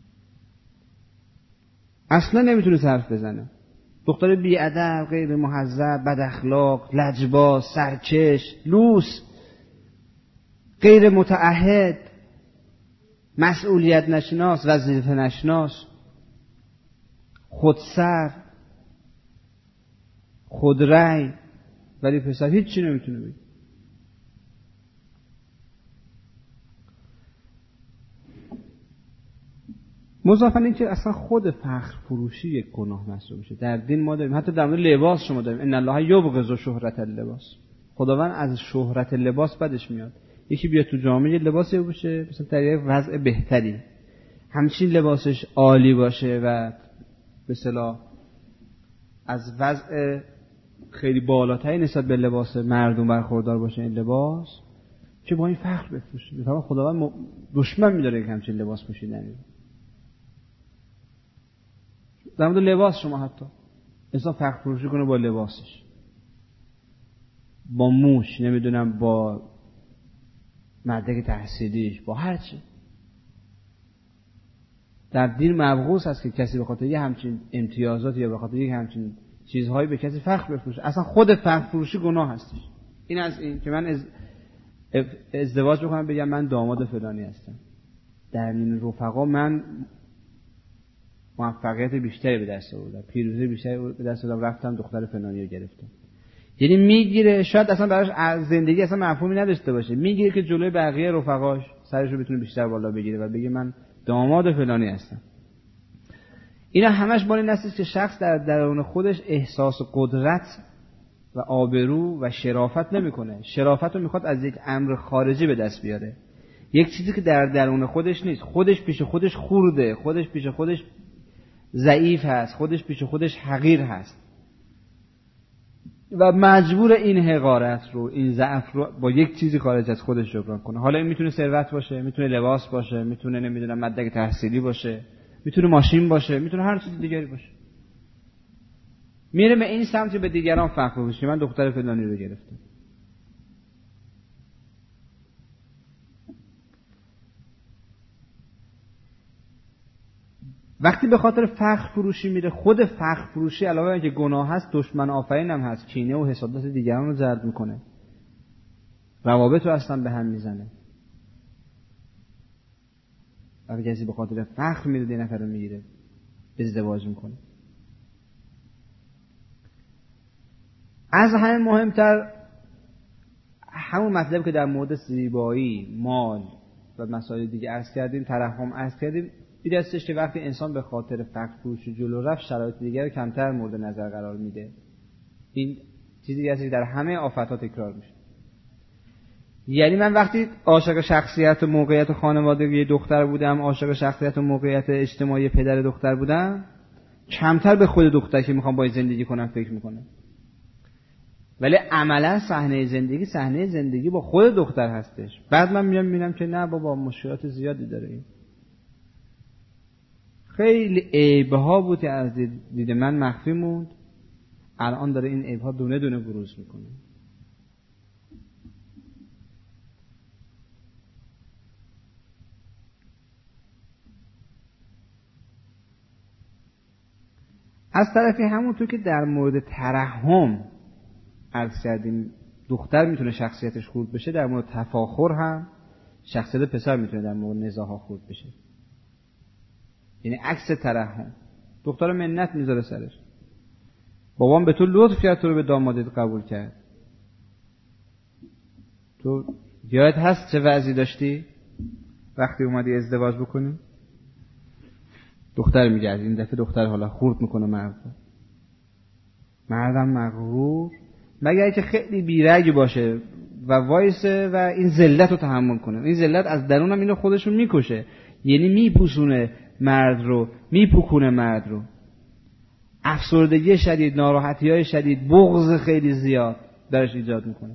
اصلا نمیتونسته حرف بزنه. دختر بی‌ادب، غیر مهذب، بد اخلاق، لجباز، سرکش، لوس، غیر متعهد، مسئولیت نشناس، وظیفه نشناس، خودسر، خودرأی. ولی پسر هیچی نمیتونه بگه. مضافاً این که اصلا خود فخر فروشی یک گناه محسوب میشه. در دین ما داریم، حتی در مورد لباس شما داریم، ان الله یبغض شهرت اللباس. خداوند از شهرت لباس بدش میاد. یکی بیاد تو جامعه لباسی بپوشه مثلا در یک وضع بهتری، همچین لباسش عالی باشه و به اصطلاح از وضع خیلی بالاتری نسبت به لباس مردم برخوردار باشه این لباس، که با این فخر بفروشه. مثلا خداوند دشمن می‌داره که همچین لباس پوشیدنی. در مورد لباس شما حتی انسان فخر فروشی کنه با لباسش، با موش، نمیدونم با مدرک تحصیلیش، با هر چی. در دین مبغوض است که کسی به خاطر یه همچین امتیازات یا به خاطر یه همچین چیزهایی به کسی فخر بفروشه. اصلا خود فخر فروشی گناه هستش. این از این که من ازدواج بکنم بگم من داماد فلانی هستم، در میان رفقا من موفقیت بیشتری به دست آوردم، پیروزی بیشتری به دست آوردم، رفتم دختر فلانی رو گرفتم. یعنی میگیره، شاید اصلا براش از زندگی اصلا مفهومی نداشته باشه، میگیره که جلوی بقیه رفقاش سرشو بتونه بیشتر بالا بگیره و بگه من داماد فلانی هستم. اینا همش مال این است که شخص در درون خودش احساس قدرت و آبرو و شرافت نمیکنه. شرافت رو میخواد از یک امر خارجی به دست بیاره، یک چیزی که در درون خودش نیست. خودش پیش خودش خورده، خودش پیش خودش ضعیف هست، خودش پیش خودش حقیر هست و مجبور این حقارت رو، این ضعف رو با یک چیزی خارج از خودش جبران کنه. حالا این میتونه ثروت باشه، میتونه لباس باشه، میتونه نمیدونم مدرک تحصیلی باشه، میتونه ماشین باشه، میتونه هر چیز دیگری باشه. میره به این سمت به دیگران فخر بشه، من دختر فلانی رو گرفتم. وقتی به خاطر فخر فروشی میره، خود فخر فروشی علاوه بر اینکه گناه هست، دشمن آفرین هم هست، کینه و حسادت دیگران رو زرد میکنه، روابط رو اصلا به هم میزنه. وقتی کسی به خاطر فخر میره یه نفر رو میگیره، ازدواج میکنه. از همه مهمتر همون مطلب که در مورد زیبایی، مال و مسائل دیگه عرض کردیم، ترحم عرض کردیم، این هستش که وقتی انسان به خاطر فقر فروشی جلو رفت، شرایط دیگر رو کمتر مورد نظر قرار میده. این چیزی هست که در همه آفت‌ها تکرار میشه. یعنی من وقتی عاشق شخصیت و موقعیت خانوادگی دختر بودم، عاشق شخصیت و موقعیت اجتماعی پدر دختر بودم، کمتر به خود دختر که میخوام باید زندگی کنم فکر میکنم. ولی عملا صحنه زندگی با خود دختر هستش. بعد من میام میبینم که نه بابا، مشکلات زیادی داره این. خیلی عیب‌ها بود که از دید من مخفی موند، الان داره این عیب‌ها دونه دونه بروز میکنه. از طرفی همونطور که در مورد ترحم عرض کردیم دختر میتونه شخصیتش خورد بشه، در مورد تفاخر هم شخصیت پسر میتونه در مورد نزاع‌ها خورد بشه. یعنی عکس ترحم، دختر منت میذاره سرش، بابام به تو لطف کرد، تو رو به دامادیت قبول کرد، تو یادت هست چه وضعی داشتی وقتی اومدی ازدواج بکنی؟ دختر میگه، این دفعه دختر حالا خورد میکنه مردم مغرور، مگر اینکه خیلی بیرگ باشه و وایسه و این ذلت رو تحمل کنه. این ذلت از درونم اینو خودشون میکشه، یعنی میپوسونه مرد رو، میپوکونه مرد رو. افسردگی شدید، ناراحتی‌های شدید، بغض خیلی زیاد درش ایجاد میکنه.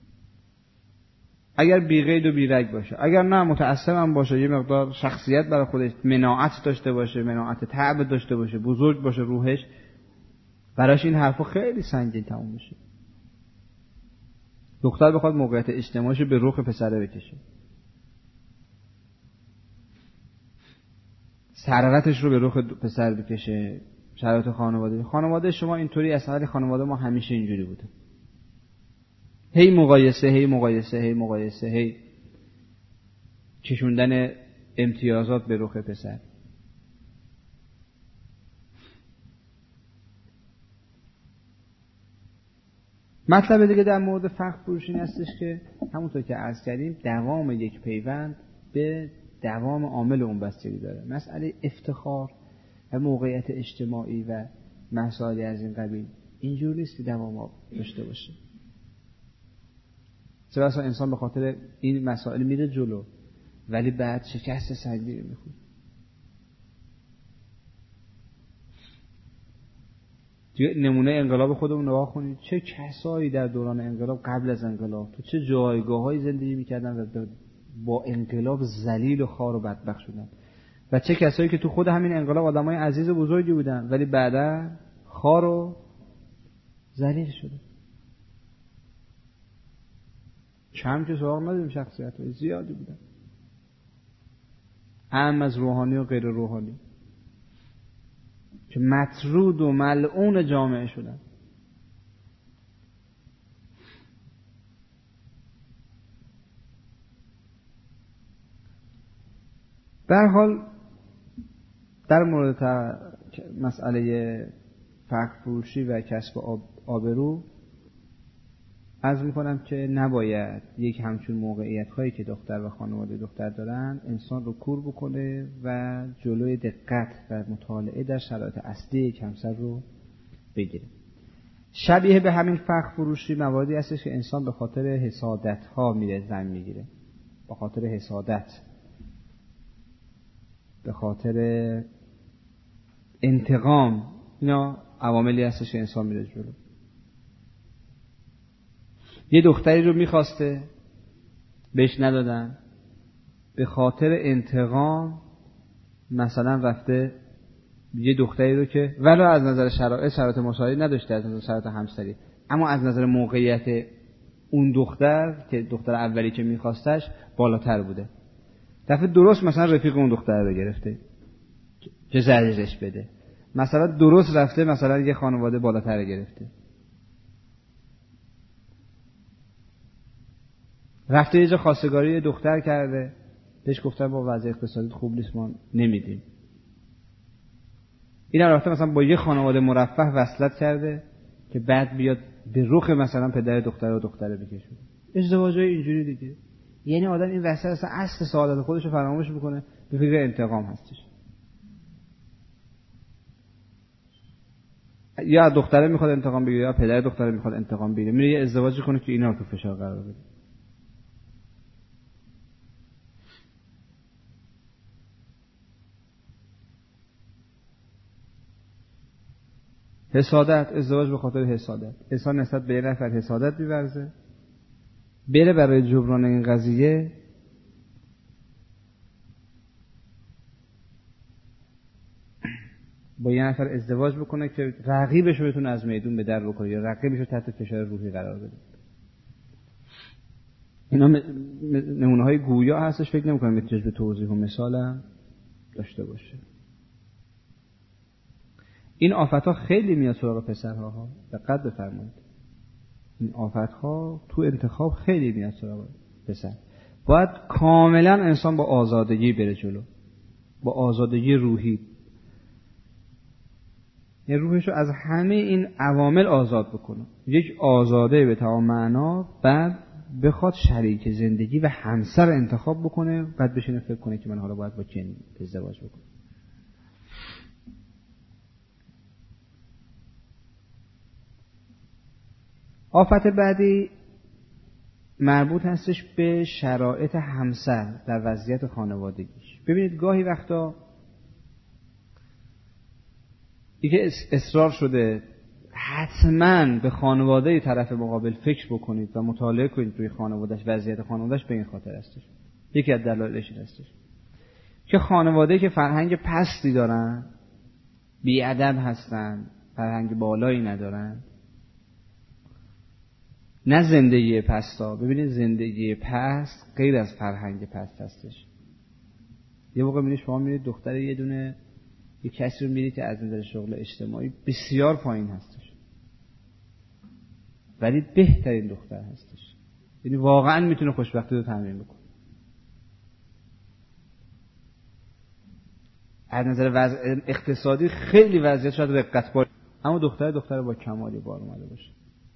اگر بی‌قید و بی‌رگ باشه، اگر نه متعصب هم باشه، یه مقدار شخصیت برای خودش، مناعت داشته باشه، مناعت طبع داشته باشه، بزرگ باشه روحش، براش این حرفا خیلی سنگین تموم میشه. دختر بخواد موقعیت اجتماعیشو به رخ پسره بکشه، سرارتش رو به رخ پسر بکشه. شرایط خانواده شما اینطوری، اصلا خانواده ما همیشه اینجوری بوده، هی مقایسه، هی کشوندن امتیازات به رخ پسر. مطلب دیگه در مورد فخر فروشی هستش که همونطور که عرض کردیم دوام یک پیوند به دوام عامل اون بستگی داره. مسئله افتخار و موقعیت اجتماعی و مسائلی از این قبیل اینجور نیست که دوام داشته باشه. چه بسا انسان به خاطر این مسائل میره جلو ولی بعد شکست سنگینی میخوره. نمونه انقلاب خودمون نگاه کنید، چه کسایی در دوران انقلاب، قبل از انقلاب، تو چه جایگاه‌هایی زندگی می‌کردن و با انقلاب ذلیل و خوار و بدبخت شدن، و چه کسایی که تو خود همین انقلاب آدمای عزیز و بزرگی بودن ولی بعدا خوار و ذلیل شدن. کم که سراغ نداریم، شخصیت‌های زیادی بودن، هم از روحانی و غیر روحانی، که مطرود و ملعون جامعه شدن. در حال در مورد مسئله فقر فروشی و کسب آبرو عرض میکنم که نباید یک همچون موقعیت هایی که دختر و خانواده دختر دارن انسان رو کور بکنه و جلوی دقت و مطالعه در شرایط اصلی یک همسر رو بگیره. شبیه به همین فخ فروشی مواردی هستش که انسان به خاطر حسادت ها میره زن میگیره، به خاطر حسادت، به خاطر انتقام، اینا عواملی هستش که انسان میره جلو. یه دختری رو میخواسته بهش ندادن، به خاطر انتقام مثلا رفته یه دختری رو که ولو از نظر شرایط مساعدی نداشته، از نظر شرایط همسری، اما از نظر موقعیت اون دختر که دختر اولی که میخواستش بالاتر بوده، دفعه درست مثلا رفیق اون دختر رو گرفته که زجرش بده، مثلا درست رفته مثلا یه خانواده بالاتر رو گرفته، رفته یه جا خواستگاری دختر کرده، بهش گفتن با وضع اقتصادی خوب نیست ما نمیدیم. این رفته مثلا با یه خانواده مرفه وصلت کرده که بعد بیاد به رخ مثلا پدر دختر و دختره بکشه. ازدواجای اینجوری دیگه. یعنی آدم این وسط اصل سعادت خودش رو فراموش میکنه، به فکر انتقام هستش. یا دختره میخواد انتقام بگیره یا پدر دختره میخواد انتقام بگیره، میره یه ازدواجی کنه که اینا رو تو فشار قرار بده. حسادت، ازدواج به خاطر حسادت. انسان نسبت به یه نفر حسادت می‌ورزه، بره برای جبران این قضیه با یه نفر ازدواج بکنه که رقیبش رو بتونه از میدون به در بکنه یا رقیبش رو تحت فشار روحی قرار بده. اینا نمونه‌های گویا هستش، فکر نمی‌کنم بتونش به توضیح و مثالم داشته باشه. این آفت‌ها خیلی میاد سراغ پسرها ها، دقت بفرمایید. این آفت‌ها تو انتخاب خیلی میاد سراغ پسر. باید کاملا انسان با آزادگی بره جلو، با آزادگی روحی، یعنی روحش رو از همه این عوامل آزاد بکنه. یک آزاده به تمام معنا، بعد بخواد شریک زندگی و همسر انتخاب بکنه، بعد بشینه فکر کنه که من حالا باید با کی ازدواج بکنم. آفت بعدی مربوط هستش به شرایط همسر در وضعیت خانوادگیش. ببینید گاهی وقتا دیگه اصرار شده حتما به خانواده طرف مقابل فکر بکنید و مطالعه کنید روی خانوادهش، وضعیت خانوادهش، به این خاطر هستش. یکی از دلایلش هستش که خانواده که فرهنگ پستی دارن، بی‌ادب هستن، فرهنگ بالایی ندارن، نه زندگی پستا. ببینید زندگی پست غیر از فرهنگ پست هستش. یه موقع میبینید شما میبینید دختر یه دونه یه کسی رو میبینید که از نظر شغل اجتماعی بسیار پایین هستش، ولی بهترین دختر هستش، یعنی واقعا میتونه خوشبختی رو تضمین بکنه. از نظر وضع اقتصادی خیلی وضعیت شاید رقتبار، اما دختر با کمالی بار اومده باشه،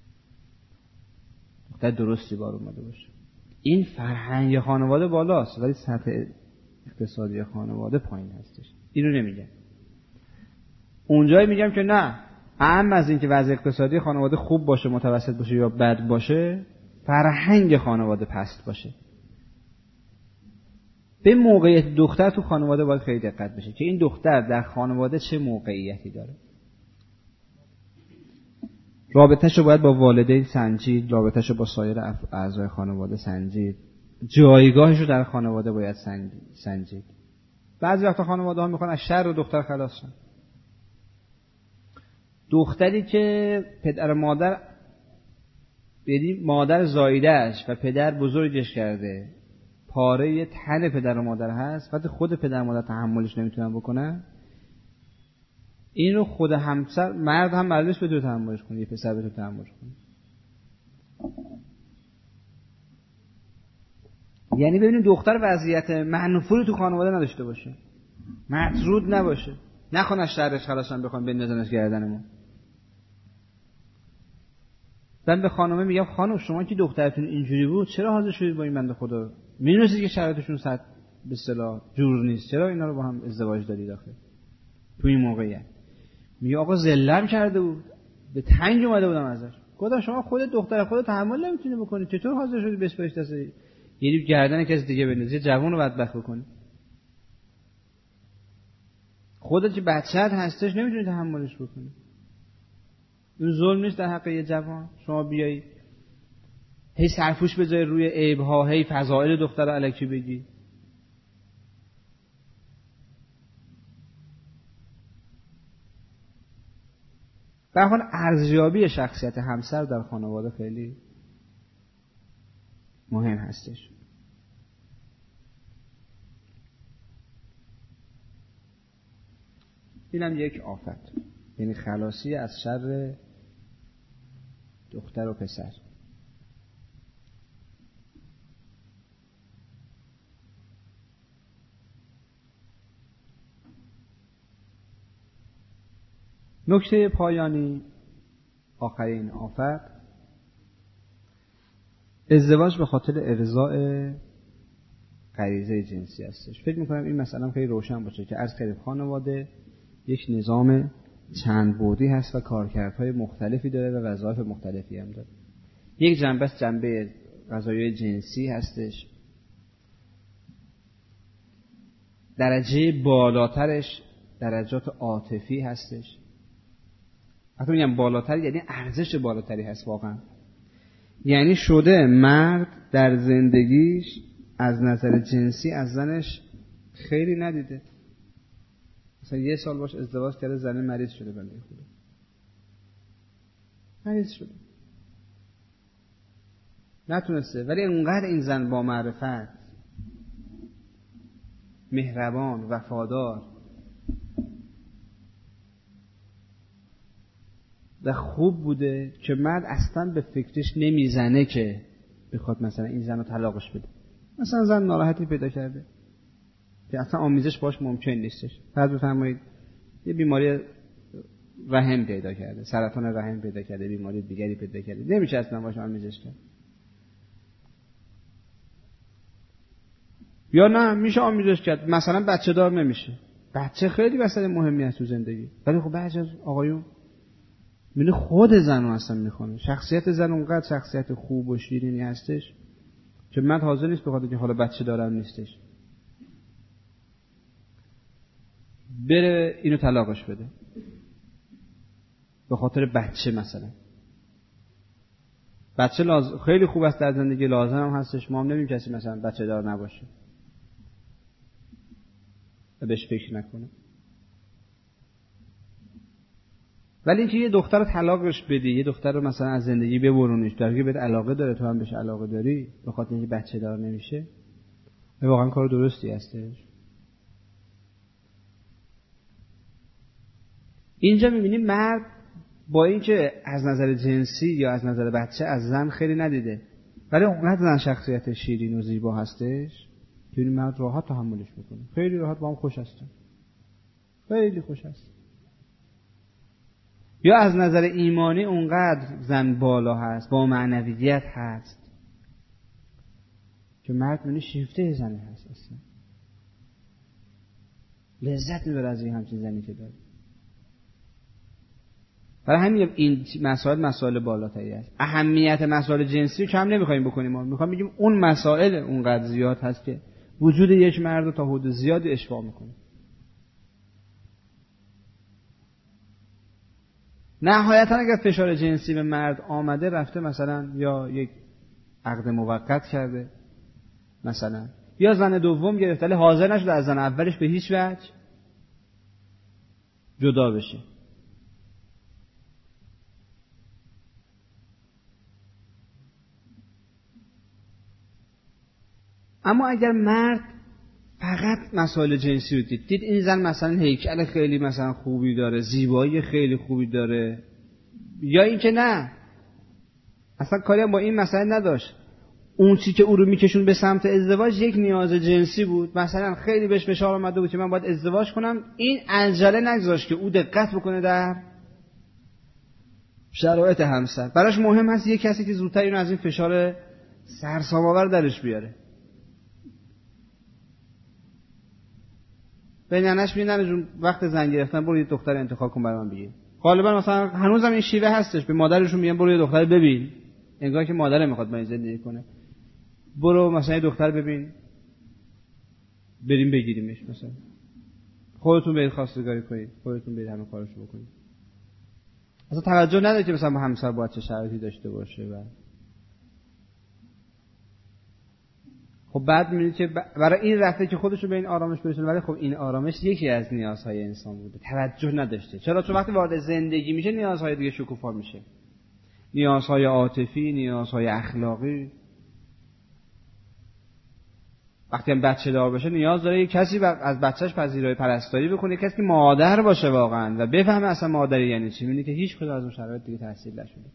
دختر درستی بار اومده باشه. این فرهنگ خانواده بالاست ولی سطح اقتصادی خانواده پایین هستش. اینو نمیگم. اونجایی میگم که نه، اهم از این که وضع اقتصادی خانواده خوب باشه، متوسط باشه یا بد باشه، فرهنگ خانواده پست باشه. به موقعیت دختر تو خانواده باید خیلی دقت بشه که این دختر در خانواده چه موقعیتی داره. رابطه‌شو باید با والدین سنجید، رابطه‌شو با سایر اعضای خانواده سنجید، جایگاهشو در خانواده باید سنجید. بعضی وقتا خانواده‌ها میخوان از شر دختر خلاص شن. دختری که پدر و مادر، یعنی مادر زایده‌اش و پدر بزرگش کرده، پاره تن پدر و مادر هست، وقتی خود پدر و مادر تحملش نمیتونن بکنن، این رو خود همسر، مرد هم مردش بتونه تحملش کنه، یه پسر بتونه تحملش کنه. یعنی ببینید دختر وضعیت منفوری تو خانواده نداشته باشه، مطرود نباشه، نخوان از شرش خلاصن بخوان بندازنش گردنمون. من به خانمه میگم خانم شما که دخترتون اینجوری بود چرا حاضر شدید با این بنده خدا؟ می‌دونید که شرایطشون صد به اصطلاح جور نیست، چرا اینا رو با هم ازدواج دادید آخه تو این موقعیت؟ میگه آقا ذلم کرده بود، به تنگ اومده بودم ازش. گفتم شما خودت دختر خودت تحمل نمیتونی بکنی، چطور حاضر شدی بسپاریش دست یعنی گردن کسی دیگه بندازی، جوون رو بدبخت بکنی؟ خودت که بچه‌ت هستش نمیتونی تحملش بکنی. این ظلم نیست در حق یه جوان شما بیایی هی سرپوش بذاری روی عیب‌ها، هی فضائل دختر الکی بگی؟ به هر حال ارزیابی شخصیت همسر در خانواده خیلی مهم هستش. اینم یک آفت، یعنی خلاصی از شر دختر و پسر. نکته پایانی، آخرین آفت، ازدواج به خاطر ارضاء غریزه جنسی هستش. فکر میکنم این مسئله خیلی روشن باشه که عرض کردیم خانواده یک نظام چند بعدی هست و کارکردهای مختلفی داره و وظایف مختلفی هم داره. یک جنبه قضایای جنسی هستش، درجه بالاترش درجات عاطفی هستش. وقتی میگم بالاتر یعنی ارزش بالاتری هست واقعا، یعنی شده مرد در زندگیش از نظر جنسی از زنش خیلی ندیده. مثلا 1 سال باش ازدواج کرده، زنه مریض شده، بنده خدا مریض شده نتونسته، ولی انقدر این زن با معرفت، مهربان، وفادار و خوب بوده که مرد اصلا به فکرش نمیزنه که بخواد مثلا این زن رو طلاقش بده. مثلا زن ناراحتی پیدا کرده که اصلا آمیزش باش ممکن نیستش، فرض بفرمایید یه بیماری رحم پیدا کرده، سرطان رحم پیدا کرده، بیماری دیگری پیدا کرده، نمیشه اصلا باش آمیزش کرد. یا نه میشه آمیزش کرد، مثلا بچه دار نمیشه. بچه خیلی مسئله مهمی است تو زندگی، ولی خب بعضی از آقایون من خود زن رو اصلا میخونه، شخصیت زن اونقدر شخصیت خوب و شیرینی هستش که من حاضر نیست بخاطر که حالا بچه دارم نیستش بره اینو طلاقش بده به خاطر بچه. مثلا بچه خیلی خوب است در زندگی، لازم هم هستش، ما هم نمیم کسی مثلا بچه دار نباشه و بهش فکر نکنه. ولی اینکه یه دختر رو طلاقش بدی، یه دختر رو مثلا از زندگی ببرونیش، درگه بهت علاقه داره، تو هم بهش علاقه داری، به خاطر اینکه بچه دار نمیشه، واقعا کار درستی هستش. اینجا میبینیم مرد با اینکه از نظر جنسی یا از نظر بچه از زن خیلی ندیده، ولی اونقدر زن شخصیت شیرین و زیبا هستش که این مرد راحت تحملش میکنه، خیلی راحت با هم خوش هستن، خیلی خوش هست. یا از نظر ایمانی اونقدر زن بالا هست، با معنویت هست که مرد منی شیفته زنی هست، اصلا لذت میبره از این همچین زنی که داره. برای همین این مسائل بالاتری است. اهمیت مسائل جنسی رو کم نمیخوایم بکنیم، ما میخوایم بگیم اون مسائل اونقدر زیاد هست که وجود یک مرد رو تا حد زیادی اشباع میکنه. نهایتا اگر فشار جنسی به مرد آمده، رفته مثلا یا یک عقد موقت کرده مثلا، یا زن دوم گرفته، ولی حاضر نشده از زن اولش به هیچ وجه جدا بشه. اما اگر مرد فقط مسائل جنسی رو دید این زن مثلا هیکل خیلی مثلا خوبی داره، زیبایی خیلی خوبی داره، یا اینکه نه اصلا کاری هم با این مسئله نداشت، اون چی که او رو میکشون به سمت ازدواج یک نیاز جنسی بود، مثلا خیلی بهش فشار اومده بود که من باید ازدواج کنم، این عجله نگذاشت که او دقت بکنه در شرایط همسر. براش مهم هست یک کسی که زودتر اینو از این فشار سرسام‌آور درش بیاره. به ننش میگن جون وقت زن گرفتن برو یه دختر انتخاب کن برام بگیر. غالبا مثلا هنوزم این شیوه هستش، به مادرشون میگن برو یه دختر ببین، انگار که مادر میخواد با این زندگی کنه. برو مثلا یه دختر ببین بریم بگیریمش، مثلا خودتون برید خواستگاری کنید، خودتون برید همه کاراشو بکنید. اصلا توجه نداره که مثلا همسر باید چه شرایطی داشته باشه. و خب بعد می‌بینید که برای این رفته که خودشو به این آرامش برسونه، ولی خب این آرامش یکی از نیازهای انسان بوده، توجه نداشته. چرا؟ چون وقتی وارد زندگی میشه نیازهای دیگه شکوفا میشه، نیازهای عاطفی، نیازهای اخلاقی. وقتی هم بچه دار بشه نیاز داره یک کسی از بچهش پذیرایی پرستاری بکنه، کسی که مادر باشه واقعا و بفهمه اصلا مادری یعنی چی. می‌بینی که هیچ کدوم از اون شرایط دیگه تحصیل نشده.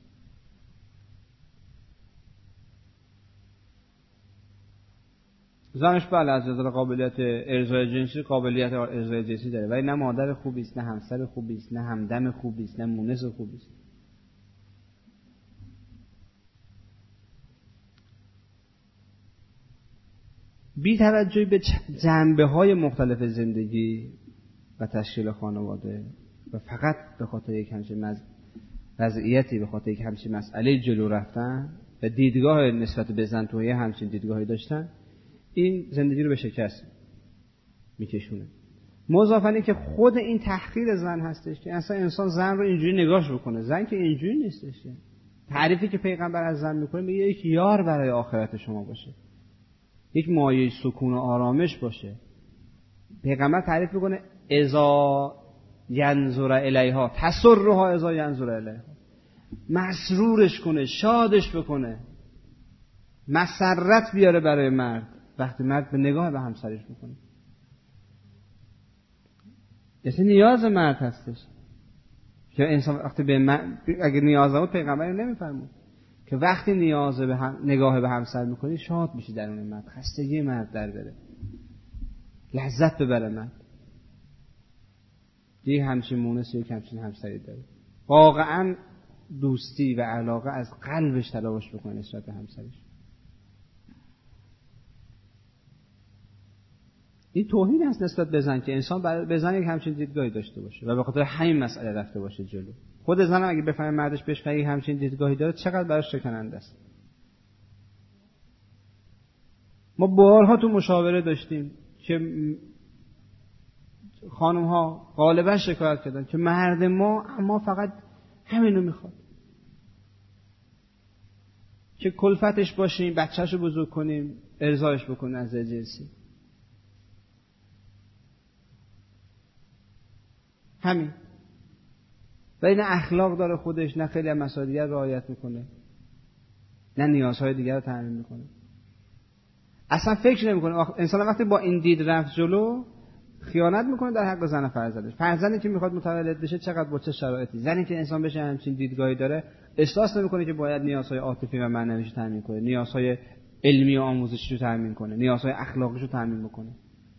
زنش بله از نظر قابلیت ارضای جنسی قابلیت ارضای جنسی داره، ولی نه مادر خوبی است، نه همسر خوبی است، نه همدم خوبی است، نه مونس خوبی است. بی توجهی به جنبه‌های مختلف زندگی و تشکیل خانواده و فقط به خاطر یک همچین وضعیتی، به خاطر یک همچین مسئله جلو رفتن و دیدگاه نسبت به زن توی همچین دیدگاهی داشتن، این زندگی رو به شکست میکشونه. مضافاً که خود این تحقیر زن هستش که اصلا انسان زن رو اینجوری نگاهش بکنه. زن که اینجوری نیستش. تعریفی که پیغمبر از زن میکنه میگه یک یار برای آخرت شما باشه، یک مایه سکون و آرامش باشه. پیغمبر تعریف میکنه اذا ینظر الیها تسرها، اذا ینظر الیها، مسرورش کنه، شادش بکنه، مسرت بیاره برای مرد وقتی مرد به نگاه به همسرش میکنه. یعنی نیاز مرد هستش که انسان وقتی به اگه نیاز نبود پیغمبر نمیفرمود که وقتی نیاز به نگاه به همسر میکنی شاد میشی درون مرد، خستگی مرد در بره، لذت ببره مرد. دیگه همچین مونس یک همچین همسری داره، واقعا دوستی و علاقه از قلبش تلاش بکنه نسبت به همسرش. این توهین است نسبت به زن که انسان به زن یک همچین دیدگاهی داشته باشه و به خاطر همین مسئله رفته باشه جلو. خود زن اگه بفهمه مردش بهش یک همچین دیدگاهی داره چقدر براش شکننده است. ما بارها تو مشاوره داشتیم که خانم ها غالبا شکایت کردن که مرد ما فقط همینو میخواد که کلفتش باشیم، بچه‌شو بزرگ کنیم، ارضایش بکنیم از جنسی. همین. و این اخلاق داره خودش، نه خیلی از مسائل دیگر رعایت میکنه، نه نیازهای دیگر رو تامین میکنه. اصلا فکر نمیکنه. انسان وقتی با این دید رفت جلو خیانت میکنه در حق زن فرزندش. فرزندی که میخواد متولد بشه چقدر با چه شرایطی. زنی که انسان بشه همچین دیدگاهی داره احساس نمیکنه که باید نیازهای عاطفی و معنویش رو تامین کنه، نیازهای علمی و آموزشی رو تامین کنه، نیازهای اخلاقیش رو تامین بکنه.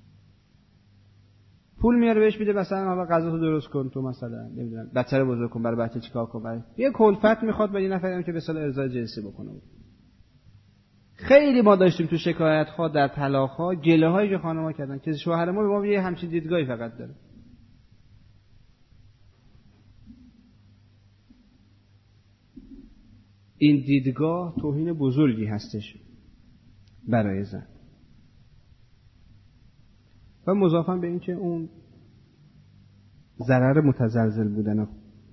پول میاره بهش میده مثلا حالا غذا تو درست کن، تو مثلا نمیدونم بچه رو بزرگ کن، برای بچه چیکار کن، برای یه کلفت میخواد به یه نفری که به اصطلاح ارضای جنسی بکنه. خیلی ما داشتیم تو شکایت ها در طلاق ها گله هایی که خانم‌ها کردن که شوهر ما به ما یه همچین دیدگاهی فقط داره. این دیدگاه توهین بزرگی هستش برای زن. و مضافاً به این که اون ضرر متزلزل بودن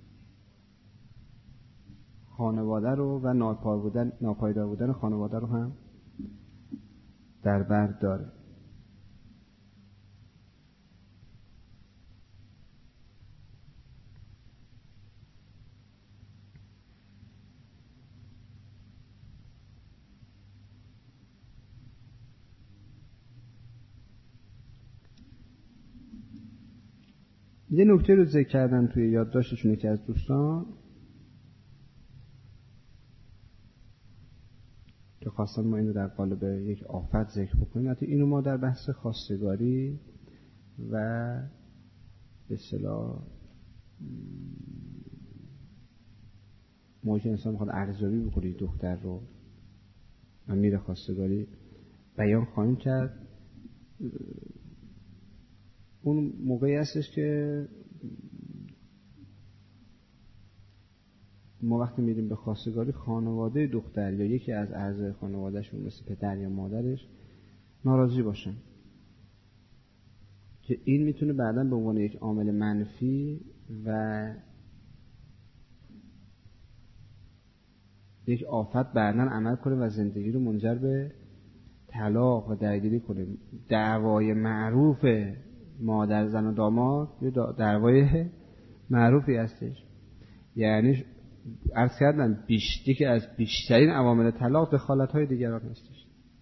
خانواده رو و ناپایدار بودن خانواده رو هم در بر داره. یه نکته رو ذکر کردن توی یادداشتشون یکی از دوستان که خواستن ما اینو در قالب یک آفت ذکر بکنیم. حتی اینو ما در بحث خواستگاری و به اصطلاح موقعی که انسان میخواد ارزیابی بکنه دختر رو و میره خواستگاری بیان خواهیم کرد. اون موقعی هستش که ما وقتی میریم به خواستگاری خانواده دختر یا یکی از اعضای خانوادهشون مثل پدر یا مادرش ناراضی باشن که این میتونه بعداً به عنوان یک عامل منفی و یک آفت بعداً عمل کنه و زندگی رو منجر به طلاق و درگیری کنه. دعوای معروف مادر زن و داماد یه دعوای معروفی هستش، یعنی عرض کردم که از بیشترین عوامل طلاق دخالت‌های دیگران هستش.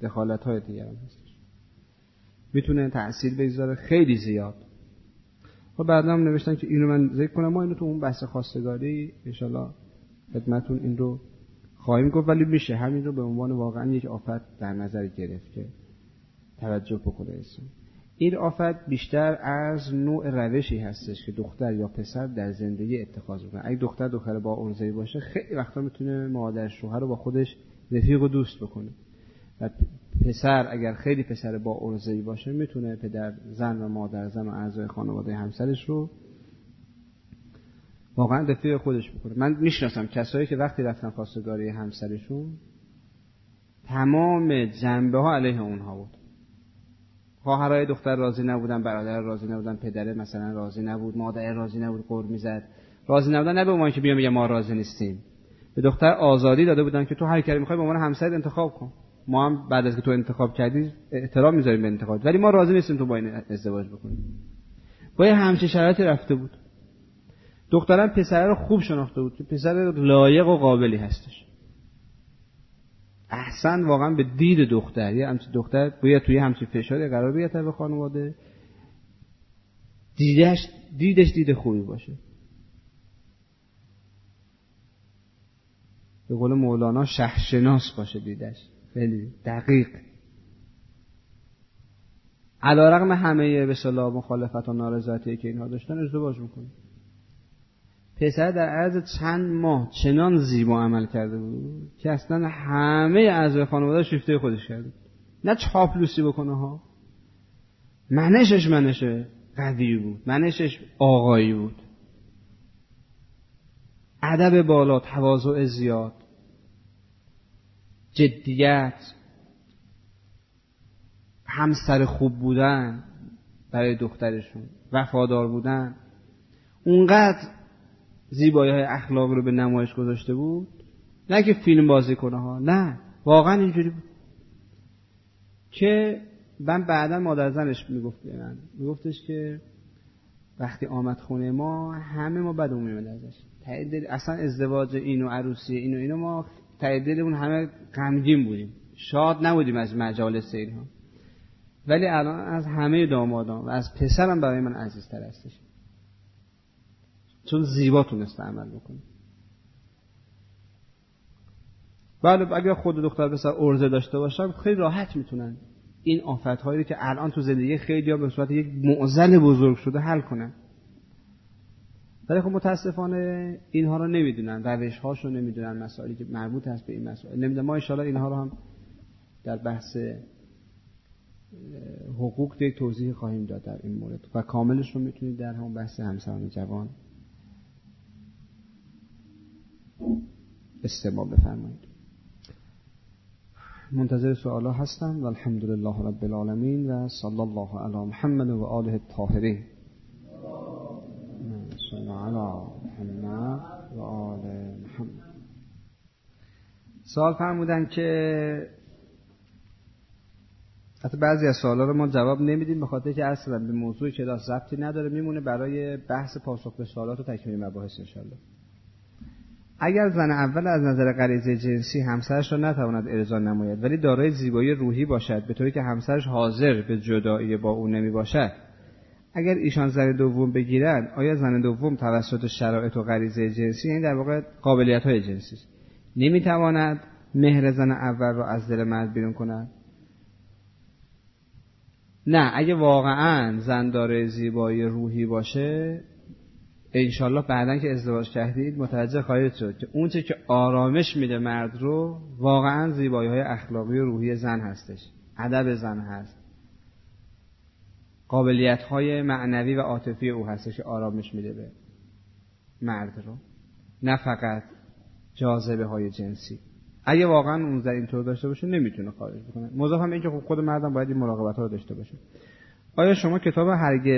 میتونه تأثیر بگذاره خیلی زیاد. و بعدا هم نوشتن که اینو من ذکر کنم، ما اینو تو اون بحث خواستگاری انشالله خدمتون این رو خواهیم گفت، ولی میشه همین رو به عنوان واقعا یک آفت در نظر گرفت که توجه بکنه انسان. این آفت بیشتر از نوع روشی هستش که دختر یا پسر در زندگی اتخاذ میکنه. اگه دختر با عنصری باشه خیلی وقتا میتونه مادر شوهر رو با خودش رفیق و دوست بکنه، و پسر اگر خیلی پسر با عنصری باشه میتونه پدر زن و مادر زن و اعضای خانواده همسرش رو واقعا رفیق خودش بکنه. من میشناسم کسایی که وقتی رفتن خواستگاری همسرشون تمام جنبه ها علیه اونها بود. خواهرای دختر راضی نبودن، برادر راضی نبودن، پدر مثلا راضی نبود، مادر راضی نبود، غر میزد. راضی نبودن نه به عنوان که بیان میگن ما راضی نیستیم، به دختر آزادی داده بودن که تو هر کاری میخوای به عنوان همسرت انتخاب کن، ما هم بعد از که تو انتخاب کردی احترام میذاریم به انتخاب، ولی ما راضی نیستیم تو با این ازدواج بکنی. با همچین شرایطی رفته بود. دخترم پسر رو خوب شناخته بود که پسر لایق و قابلی هستش. احسن واقعا به دید دختر، یه همچین دختر باید توی همچین فشاری قرار بگیره به خانواده، دیدش دید خوبی باشه. به قول مولانا شهرشناس باشه، دیدش خیلی دقیق. علیرغم همه به اصطلاح مخالفت و نارضایتی که اینها داشتن ازدواج میکنه. پسر در عرض چند ماه چنان زیبا عمل کرده بود که اصلا همه اعضای خانواده شیفته خودش کرده. نه چاپلوسی بکنه ها، منشش قوی بود، منشش آقایی بود، ادب بالا، تواضع زیاد، جدیت، همسر خوب بودن برای دخترشون، وفادار بودن. اونقدر زیبایی‌های اخلاق رو به نمایش گذاشته بود، نه که فیلم بازی کنه ها، نه واقعا اینجوری بود که من بعدا مادر زنش میگفتش که وقتی آمد خونه ما همه ما بدمون میاد ازش. اصلا ازدواج اینو عروسی اینو ما ته دلمون همه غمگین بودیم، شاد نبودیم از مجالس اینها، ولی الان از همه دامادان و از پسرم برای من عزیزتر هستش، چون زیبا تونسته عمل بکنه. بله اگر خود دختر پسر عرضه داشته باشن خیلی راحت میتونن این آفت‌هایی که الان تو زندگی خیلی‌ها به صورت یک معضل بزرگ شده حل کنن. ولی خب متاسفانه اینها رو نمیدونن، روش‌هاشو نمیدونن، مسائلی که مربوط هست به این مسائل نمیدونن. ما ان شاءالله اینها رو هم در بحث حقوق یک توضیح خواهیم داد در این مورد و کاملش رو میتونید در همون بحث همسران جوان استماع بفرمایید. منتظر سوالا هستم و الحمدلله رب العالمین و صلی الله علی محمد و آله الطاهرین. صلی علی محمد و آل محمد. سوال فرمودن که حتی بعضی از سوالا رو ما جواب نمیدیم به خاطر که اصلا به موضوع کلاس ربطی نداره، میمونه برای بحث پاسخ به سوالات و تکمیل مباحث انشالله. اگر زن اول از نظر غریزه جنسی همسرش را نتواند ارضا نماید ولی دارای زیبایی روحی باشد به طوری که همسرش حاضر به جدایی با او نمی باشد، اگر ایشان زن دوم بگیرند آیا زن دوم توسط شرایط و غریزه جنسی، یعنی در واقع قابلیت‌های جنسی، نمیتواند مهر زن اول را از دل مرد بیرون کند؟ نه، اگه واقعا زن داره زیبایی روحی باشه انشالله بعدن که ازدواج کردید متوجه خواهید شد که اون چه که آرامش میده مرد رو واقعا زیبایی‌های اخلاقی و روحی زن هستش، ادب زن هست، قابلیت‌های معنوی و عاطفی او هستش که آرامش میده به مرد رو، نه فقط جاذبه‌های جنسی. اگه واقعا اون زن اینطور داشته باشه نمیتونه خارج بکنه. مضاف هم این که خود مردم باید این مراقبت‌ها رو داشته باشه. آیا شما کتاب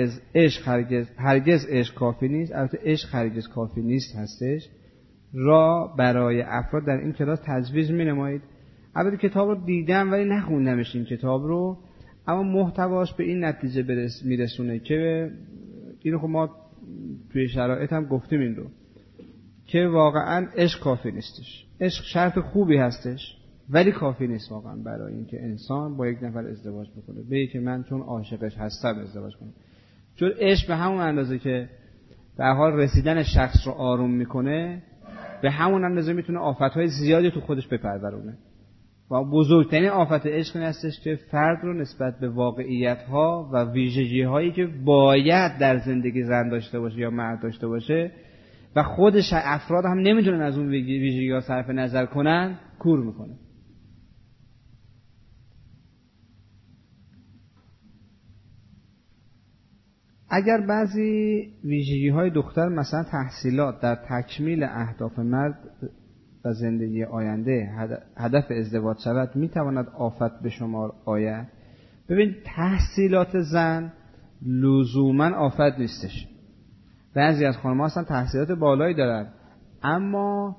هرگز عشق کافی نیست، البته عشق هرگز کافی نیست هستش، را برای افراد در این کلاس تجویز می‌نمایید؟ البته کتاب رو دیدم ولی نخوندمش این کتاب رو، اما محتواش به این نتیجه میرسونه که اینو خب ما توی شرایط هم گفتیم این رو که واقعا عشق کافی نیستش. عشق شرط خوبی هستش ولی کافی نیست واقعا برای اینکه انسان با یک نفر ازدواج بکنه، بگه که من چون عاشقش هستم ازدواج کنم. چون عشق به همون اندازه که به حال رسیدن شخص رو آروم میکنه، به همون اندازه میتونه آفتهای زیادی تو خودش بپرورونه. و بزرگترین آفت عشق این هستش که فرد رو نسبت به واقعیت‌ها و ویژگی‌هایی که باید در زندگی زن داشته باشه یا مرد داشته باشه و خودش افراد هم نمیتونن از اون ویژگی‌ها صرف نظر کنن کور میکنه. اگر بعضی ویژگی‌های دختر مثلا تحصیلات در تکمیل اهداف مرد و زندگی آینده هدف ازدواج شود میتواند آفت به شمار آید؟ ببین تحصیلات زن لزوما آفت نیستش. بعضی از خانم‌ها اصلا تحصیلات بالایی دارن اما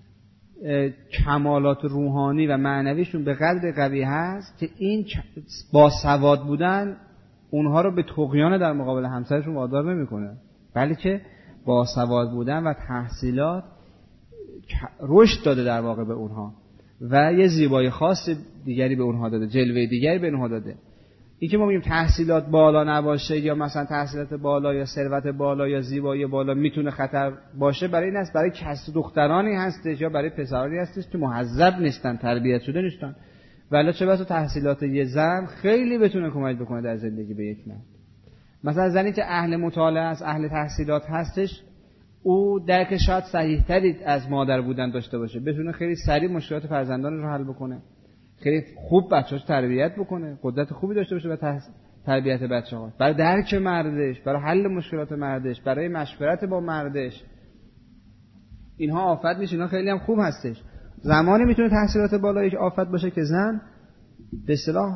کمالات روحانی و معنویشون به قدر قوی هست که این با سواد بودن اونها رو به طغیان در مقابل همسرشون وادار نمیکنه، بلکه با سواد بودن و تحصیلات رشد داده در واقع به اونها و یه زیبایی خاص دیگری به اونها داده، جلوه دیگری به اونها داده. این که ما میگیم تحصیلات بالا نباشه یا مثلا تحصیلات بالا یا ثروت بالا یا زیبایی بالا میتونه خطر باشه، برای این است برای کسب دخترانی هستش یا برای پسرانی هستش که مهذب نیستن، تربیت شده نیستن. ولی چه بسا تحصیلات یه زن خیلی بتونه کمک بکنه در زندگی به یک مرد. مثلا زنی که اهل مطالعه است، اهل تحصیلات هستش، او درک شاید صحیح تری از مادر بودن داشته باشه، بتونه خیلی سریع مشکلات فرزندان رو حل بکنه، خیلی خوب بچه‌اش تربیت بکنه، قدرت خوبی داشته باشه برای تربیت بچه‌ها، برای درک مردش، برای حل مشکلات مردش، برای مشورت با مردش. اینها آفت نیست، اینها خیلی هم خوب هستش. زمانی میتونه تحصیلات بالایی آفت باشه که زن به اصطلاح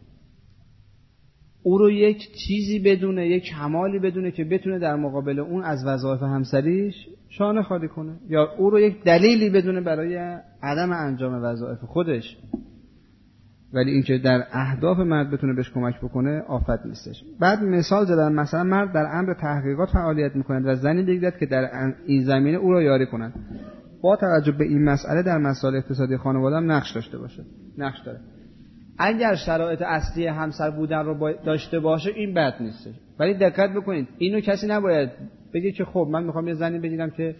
او رو یک چیزی بدونه، یک کمالی بدونه که بتونه در مقابل اون از وظایف همسریش شانه خالی کنه، یا او رو یک دلیلی بدونه برای عدم انجام وظایف خودش. ولی اینکه در اهداف مرد بتونه بهش کمک بکنه آفت نیستش. بعد مثال زدن مثلا مرد در امر تحقیقات فعالیت میکنه و زنی دیگه که در این زمینه او رو یاری کنن. با توجه به این مسئله در مسائل اقتصادی خانواده هم نقش داره. اگر شرایط اصلی همسر بودن رو داشته باشه این بد نیستش، ولی دقت بکنید اینو کسی نباید بگه که خب من میخوام یه زنی بگیرم که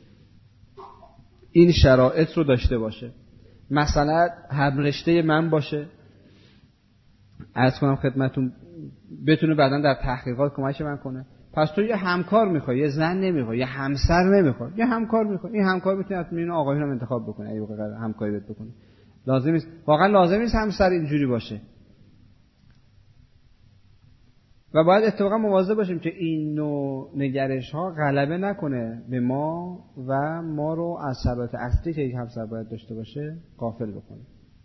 این شرایط رو داشته باشه، مثلا هم رشته من باشه، عرض کنم خدمتون، بتونه بعداً در تحقیقات کمک من کنه. پس تو یه همکار میخوای، یه زن نمیخوای، یه همسر نمیخوای، یه همکار میخوای. این همکار میتونه از آقایون هم انتخاب بکنه اگه بخواد همکاری بهت بکنه. لازم نیست، واقعا لازم نیست همسر اینجوری باشه. و باید اتفاقا مواظب باشیم که این نوع نگرش ها غلبه نکنه به ما و ما رو از شرایط اصلی که یک همسر باید داشته باشه غافل بکنه.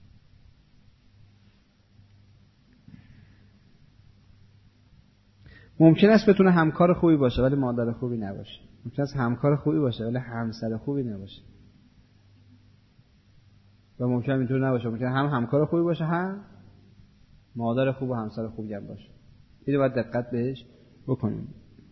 ممکن است بتونه همکار خوبی باشه ولی مادر خوبی نباشه. ممکن است همکار خوبی باشه ولی همسر خوبی نباشه. و ممکن اینطور نباشه، ممکن هم همکار خوبی باشه هم مادر خوب و همسر خوبی هم باشه. اینو باید دقت بهش بکنیم.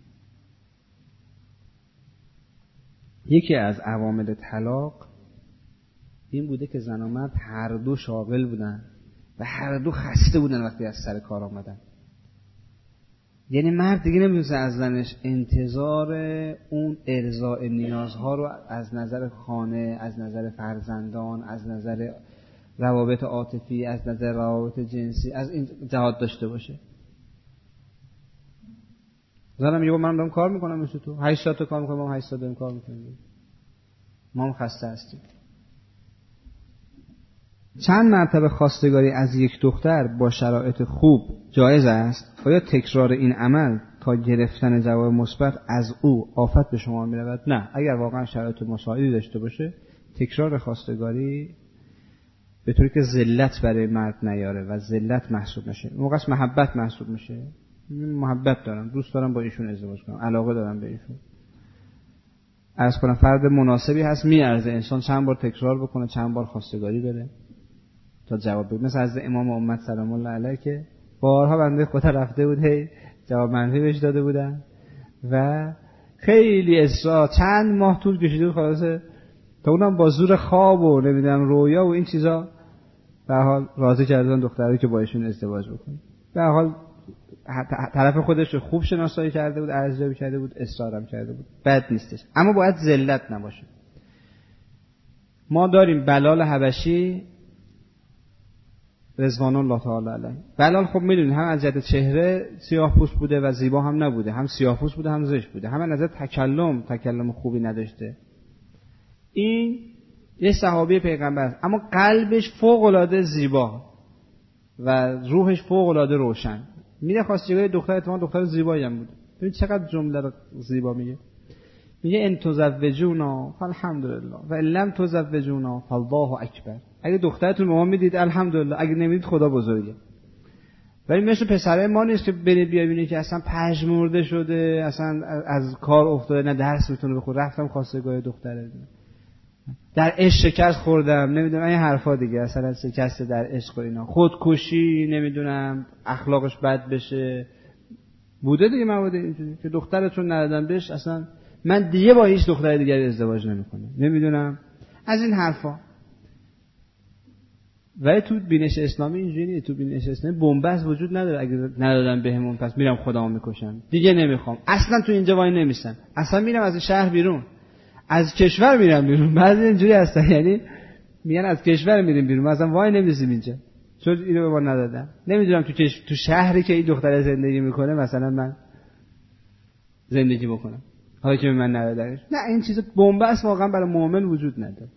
یکی از عوامل طلاق این بوده که زن و مرد هر دو شاغل بودن و هر دو خسته بودن وقتی از سر کار آمدن. یعنی مرد دیگه نمیتونه از زنش انتظار اون ارضاء نیازها رو از نظر خانه، از نظر فرزندان، از نظر روابط عاطفی، از نظر روابط جنسی، از این جهات داشته باشه. زنم میگه من دارم کار میکنم مثل تو 8 ساعت کار میکنم، ما 8 ساعت داریم کار میکنیم، ما هم خسته هستیم. چند مرتبه خواستگاری از یک دختر با شرایط خوب جایز است؟ آیا تکرار این عمل تا گرفتن جواب مثبت از او آفت به شما می‌رود؟ نه، اگر واقعا شرایط مساعدی داشته باشه تکرار خواستگاری به طوری که ذلت برای مرد نیاره و ذلت محسوب نشه، موقع محبت محسوب میشه. محبت دارم، دوست دارم با ایشون ازدواج کنم، علاقه دارم به ایشون، عرض کنم فرد مناسبی هست، میارزه انسان چند بار تکرار بکنه، چند بار خواستگاری بره تا جواب بده. مثل از امام امت سلام الله علیه که بارها بنده خدا رفته بود جواب منفی بهش داده بودن و خیلی اصرار چند ماه طول کشیده بود خلاصه تا اونم با زور خواب و نمیدونم رویا و این چیزا به حال راضی کردن دختری که با ایشون ازدواج بکنه. به حال طرف خودش رو خوب شناسایی کرده بود، ارزیابی کرده بود، اصرارم کرده بود، بد نیستش، اما باید ذلت نباشه. ما داریم بلال حبشی رضوان الله تعالی علیه. بلال خب میدونید هم از جهت چهره سیاه پوست بوده و زیبا هم نبوده، هم سیاه پوست بوده هم زشت بوده، هم از جهت تکلم خوبی نداشته. این یه صحابی پیغمبر است اما قلبش فوق العاده زیبا و روحش فوق العاده روشن. میره خواستگاری دختر، اتفاقا دختر زیبایی هم بود. ببین چقدر جمله رو زیبا میگه ان تزوجونا فالحمدلله و ان لم تزوجونا فالله اکبر. اگه دخترتون به ما میدید الحمدلله، اگه نمیدید خدا بزرگه. ولی مثل پسرای ما نیست که برید ببینید که اصلا پژمرده شده، اصلا از کار افتاده، نه درس میتونه بخونه، رفتم خواستگاری دختره در عشق شکست خوردم، نمیدونم این حرفا دیگه، اصلا شکست در عشق و اینا، خودکشی، نمیدونم اخلاقش بد بشه، بوده دیگه مواد اینجوری که دخترتون ندادن بهش، اصلا من دیگه با هیچ دختر دیگری ازدواج نمیکنم، نمیدونم از این حرفا. ولی تو بینش اسلامی اینجوری نیست. تو بینش اسلامی بنبست وجود نداره، اگه ندادن بهمون پس میرم خودمو میکشم، دیگه نمیخوام، اصلا تو اینجا وای نمیسن، اصلا میرم از شهر بیرون، از کشور میرم بیرون. بعضی اینجوری هستن، یعنی میگن از کشور میریم بیرون، مثلا وای نمیسیم اینجا چون اینو به ما ندادن، نمیدونم تو شهری که این دختر زندگی میکنه مثلا من زندگی بکنم حالا که من ندادنش. نه، این چیز بنبست واقعا برای مؤمن وجود نداره.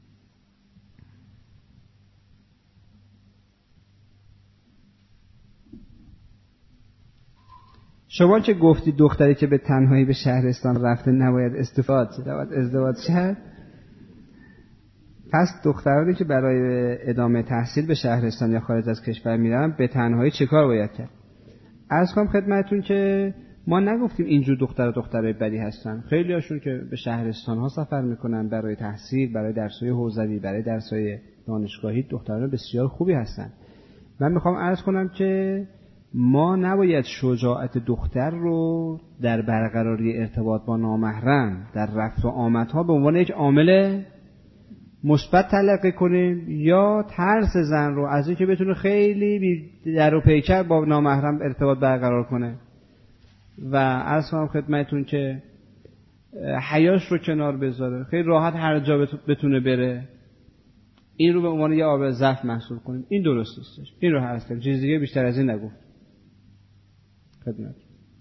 شما که گفتید دختری که به تنهایی به شهرستان رفته نباید استفاده شد، باید ازدواج شد، پس دخترانی که برای ادامه تحصیل به شهرستان یا خارج از کشور میرن به تنهایی چه کار باید کرد؟ عرض کنم خدمتتون که ما نگفتیم اینجور دخترای بدی هستن. خیلی هاشون که به شهرستان ها سفر میکنن برای تحصیل، برای درس‌های حوزوی، برای درس‌های دانشگاهی، دختران بسیار خوبی هستن. من میخوام عرض کنم که ما نباید شجاعت دختر رو در برقراری ارتباط با نامحرم در رفت و آمدها به عنوان یک عامل مثبت تلقی کنیم یا ترس زن رو از اینکه بتونه خیلی در و پیکر با نامحرم ارتباط برقرار کنه و عرض کنم خدمتتون که حیاش رو کنار بذاره، خیلی راحت هر جا بتونه بره، این رو به عنوان یه آب ضعف محسوب کنیم. این درست نیستش. این رو عرض کنم، چیز دیگه بیشتر از این نگفت خدمت.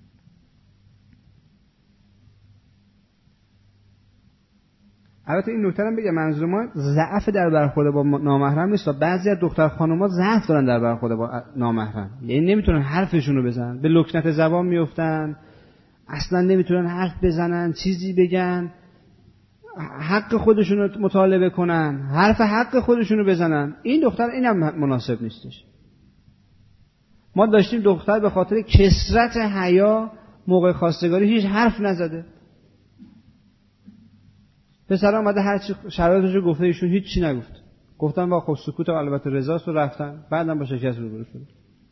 البته این نکته هم بگم، منظور ما ضعف در برخورد با نامحرم نیست. بعضی از دختر خانوما ضعف دارن در برخورد با نامحرم، یعنی نمیتونن حرفشون رو بزنن، به لکنت زبان میافتن، اصلا نمیتونن حرف بزنن، چیزی بگن، حق خودشون رو مطالبه کنن، حرف حق خودشون رو بزنن. این دختر اینم مناسب نیستش. ما داشتیم دختر به خاطر کثرت حیا موقع خواستگاری هیچ حرف نزده، پسر آمده هر چی شرایطش رو گفته، ایشون هیچ چی نگفت، گفتن با خب سکوت و البته رضاست و رفتن، بعدم با شکست روبرو شد.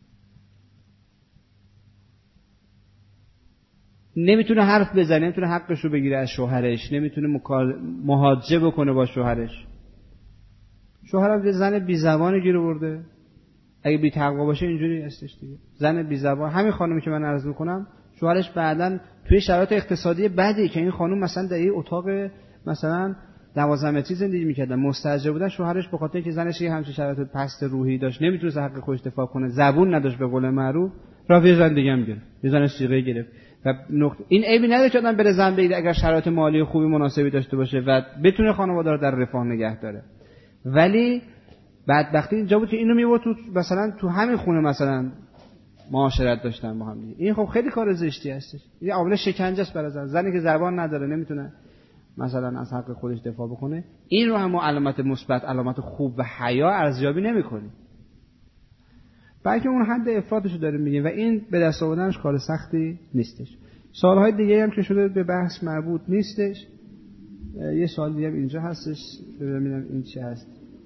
نمیتونه حرف بزنه، نمیتونه حقش رو بگیره از شوهرش، نمیتونه محاجه بکنه با شوهرش. شوهرم یه زن بی زبان گیر آورده، اگه بی تقوا باشه اینجوری هستش دیگه، زن بی زبان. همین خانمی که من عرض میکنم شوهرش بعدن توی شرایط اقتصادی بدی که این خانم مثلا در یه اتاق مثلا 12 متری زندگی میکردن، مستاجر بودن، شوهرش به خاطر اینکه زنش یه همچین شرایط پست روحی داشت، نمیتونه حق خودش دفاع کنه، زبون نداشت به قول معروف، راه یه زن دیگه هم گرفت، یه زن صیغه گرفت. و این عیبی نداره که آدم بره زن بگیره اگر شرایط مالی خوبی مناسبی داشته باشه و بتونه خانواده رو در رفاه نگه داره. ولی بدبختی اینجا بود که اینو میبرد تو مثلا تو همین خونه مثلا معاشرت داشتن با هم دیگه. این خب خیلی کار زشتی هستش. این عامل شکنجه است برای زنی که زبان نداره، نمیتونه مثلا از حق خودش دفاع بکنه. این رو هم علامت مثبت، علامت خوب و حیا ارزیابی نمی‌کنیم. بلکه اون حد افراطش رو داریم میگیم و این به دست آوردنش کار سختی نیستش. سوالهای دیگه هم که شده به بحث مربوط نیستش. یه سوال دیگه هم اینجا هستش، ببینم این چی هست.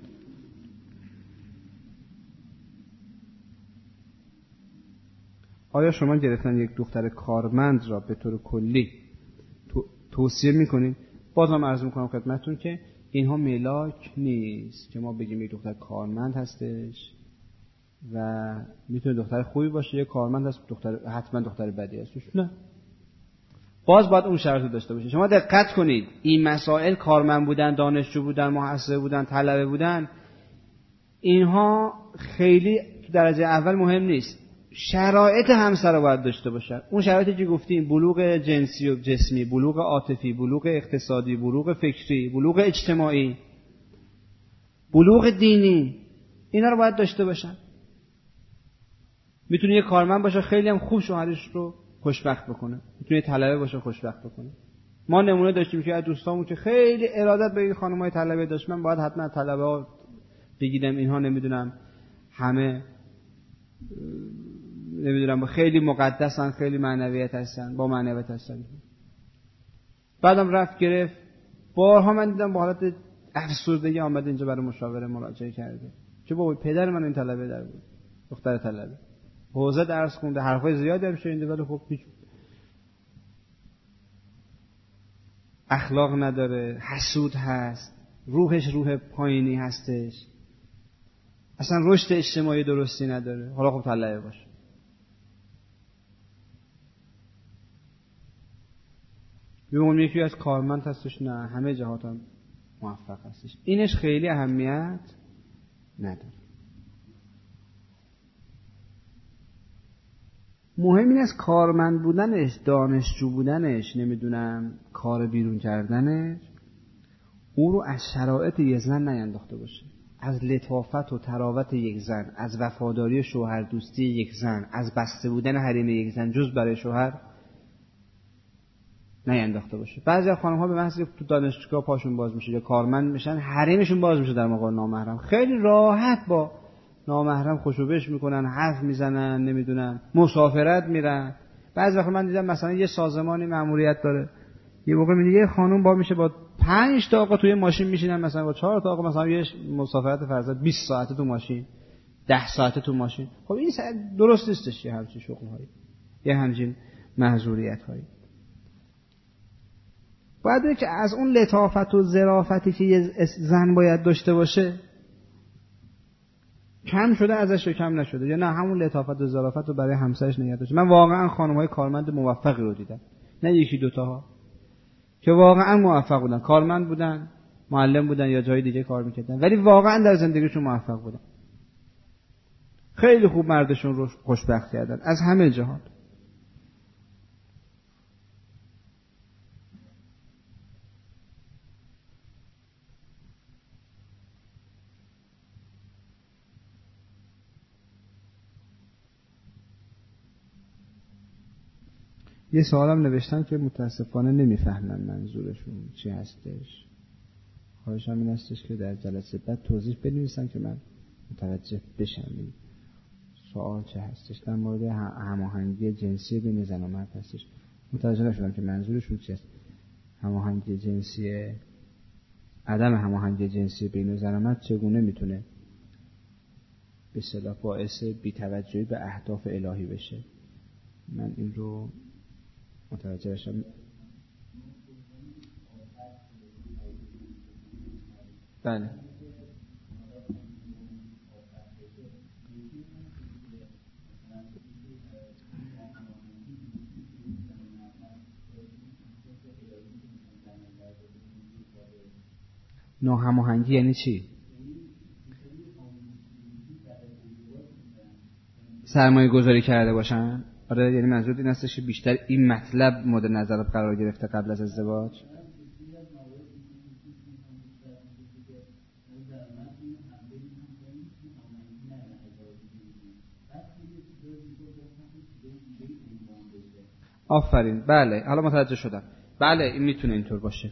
آیا شما گرفتن یک دختر کارمند را به طور کلی توصیه میکنید؟ بازم عرض میکنم خدمتتون که اینها ملاک نیست که ما بگیم یک دختر کارمند هستش و میتونه دختر خوبی باشه، یا کارمند هست حتما دختر بدی هستش. نه، باز باید اون شرط رو داشته باشه. شما دقت کنید، این مسائل کارمند بودن، دانشجو بودن، محصل بودن، طلبه بودن، اینها خیلی درجه اول مهم نیست. شرایط همسر رو باید داشته باشن. اون شرایطی که گفتیم، بلوغ جنسی و جسمی، بلوغ عاطفی، بلوغ اقتصادی، بلوغ فکری، بلوغ اجتماعی، بلوغ دینی، اینا رو باید داشته باشن. میتونه یه کارمند باشه خیلی هم خوب شوهرش رو خوشبخت بکنه، میتونه یه طلبه باشه خوشبخت بکنه. ما نمونه داشتیم که از دوستامون که خیلی ارادت به این خانم‌های طلبه داشت، من باید حتما طلبه‌ها بگیدم اینها نمیدونم همه نمیدونم خیلی مقدسن، خیلی معنویت هستن، با معنویت هستن. بعدم رفت گرفت، بارها من دیدم با حالت افسردگی آمده اینجا برای مشاوره مراجعه کرده که بابا پدر من این طلبه در بود، دختر طلبه حوزه درس خونده، حرفای زیادی هم شنیده، ولی خب هیچ اخلاق نداره، حسود هست، روحش روح پایینی هستش، اصلا رشد اجتماعی درستی نداره. حالا خب طلبه باشه. اون یکی از کارمند هستش، نه همه جهات هم موفق هستش. اینش خیلی اهمیت نداره. مهم این است کارمند بودنش، دانشجو بودنش، نمیدونم کار بیرون کردنش، او رو از شرایط یک زن نینداخته باشه، از لطافت و طراوت یک زن، از وفاداری شوهر دوستی یک زن، از بسته بودن حریم یک زن جز برای شوهر نینداخته باشه. بعضی از خانم‌ها به محض تو دانشگاه پاشون باز میشه یا کارمند میشن، حریمشون باز میشه در مقابل نامحرم، خیلی راحت با نامحرم خوشوبش میکنن، حرف میزنن، نمیدونم مسافرت میرن. بعضی وقت من دیدم مثلا یه سازمانی مأموریت داره، یه موقع میگه یه خانم با میشه با 5 تا آقا توی ماشین میشینن، مثلا با 4 تا آقا مثلا یه مسافرت فرض 20 ساعته تو ماشین، 10 ساعته تو ماشین. خب این درست نیستش یه همچین شغل‌هایی، یه همچین محظوریت‌هایی. باید که از اون لطافت و ظرافتی که یه زن باید داشته باشه کم شده ازش یا کم نشده، یا نه همون لطافت و ظرافت رو برای همسرش نگه داشته. من واقعا خانم‌های کارمند موفقی رو دیدم، نه یکی دوتاها، که واقعا موفق بودن، کارمند بودن، معلم بودن یا جای دیگه کار میکردن، ولی واقعا در زندگیشون موفق بودن، خیلی خوب مردشون رو خوشبخت کردن از همه جهات. یه سوالم نوشتن که متاسفانه نمیفهمم منظورشون چی هستش. خواهشم این هستش که در جلسه بعد توضیح بنویسن که من متوجه بشم این سوال چه هستش. در مورد هماهنگی جنسی بین زن و مرد هستش. متوجه نشدم که منظورشون چی است. هماهنگی جنسی، عدم هماهنگی جنسی بین زن و مرد چگونه میتونه به اصطلاح باعث بی‌توجهی به اهداف الهی بشه؟ من این رو متوجه بشم. بله. ناهماهنگی یعنی چی؟ سرمایه گذاری کرده باشن؟ آره یعنی منظور این هستش که بیشتر این مطلب مورد نظرت قرار گرفته قبل از ازدواج. آفرین، بله حالا متوجه شدم. بله این میتونه اینطور باشه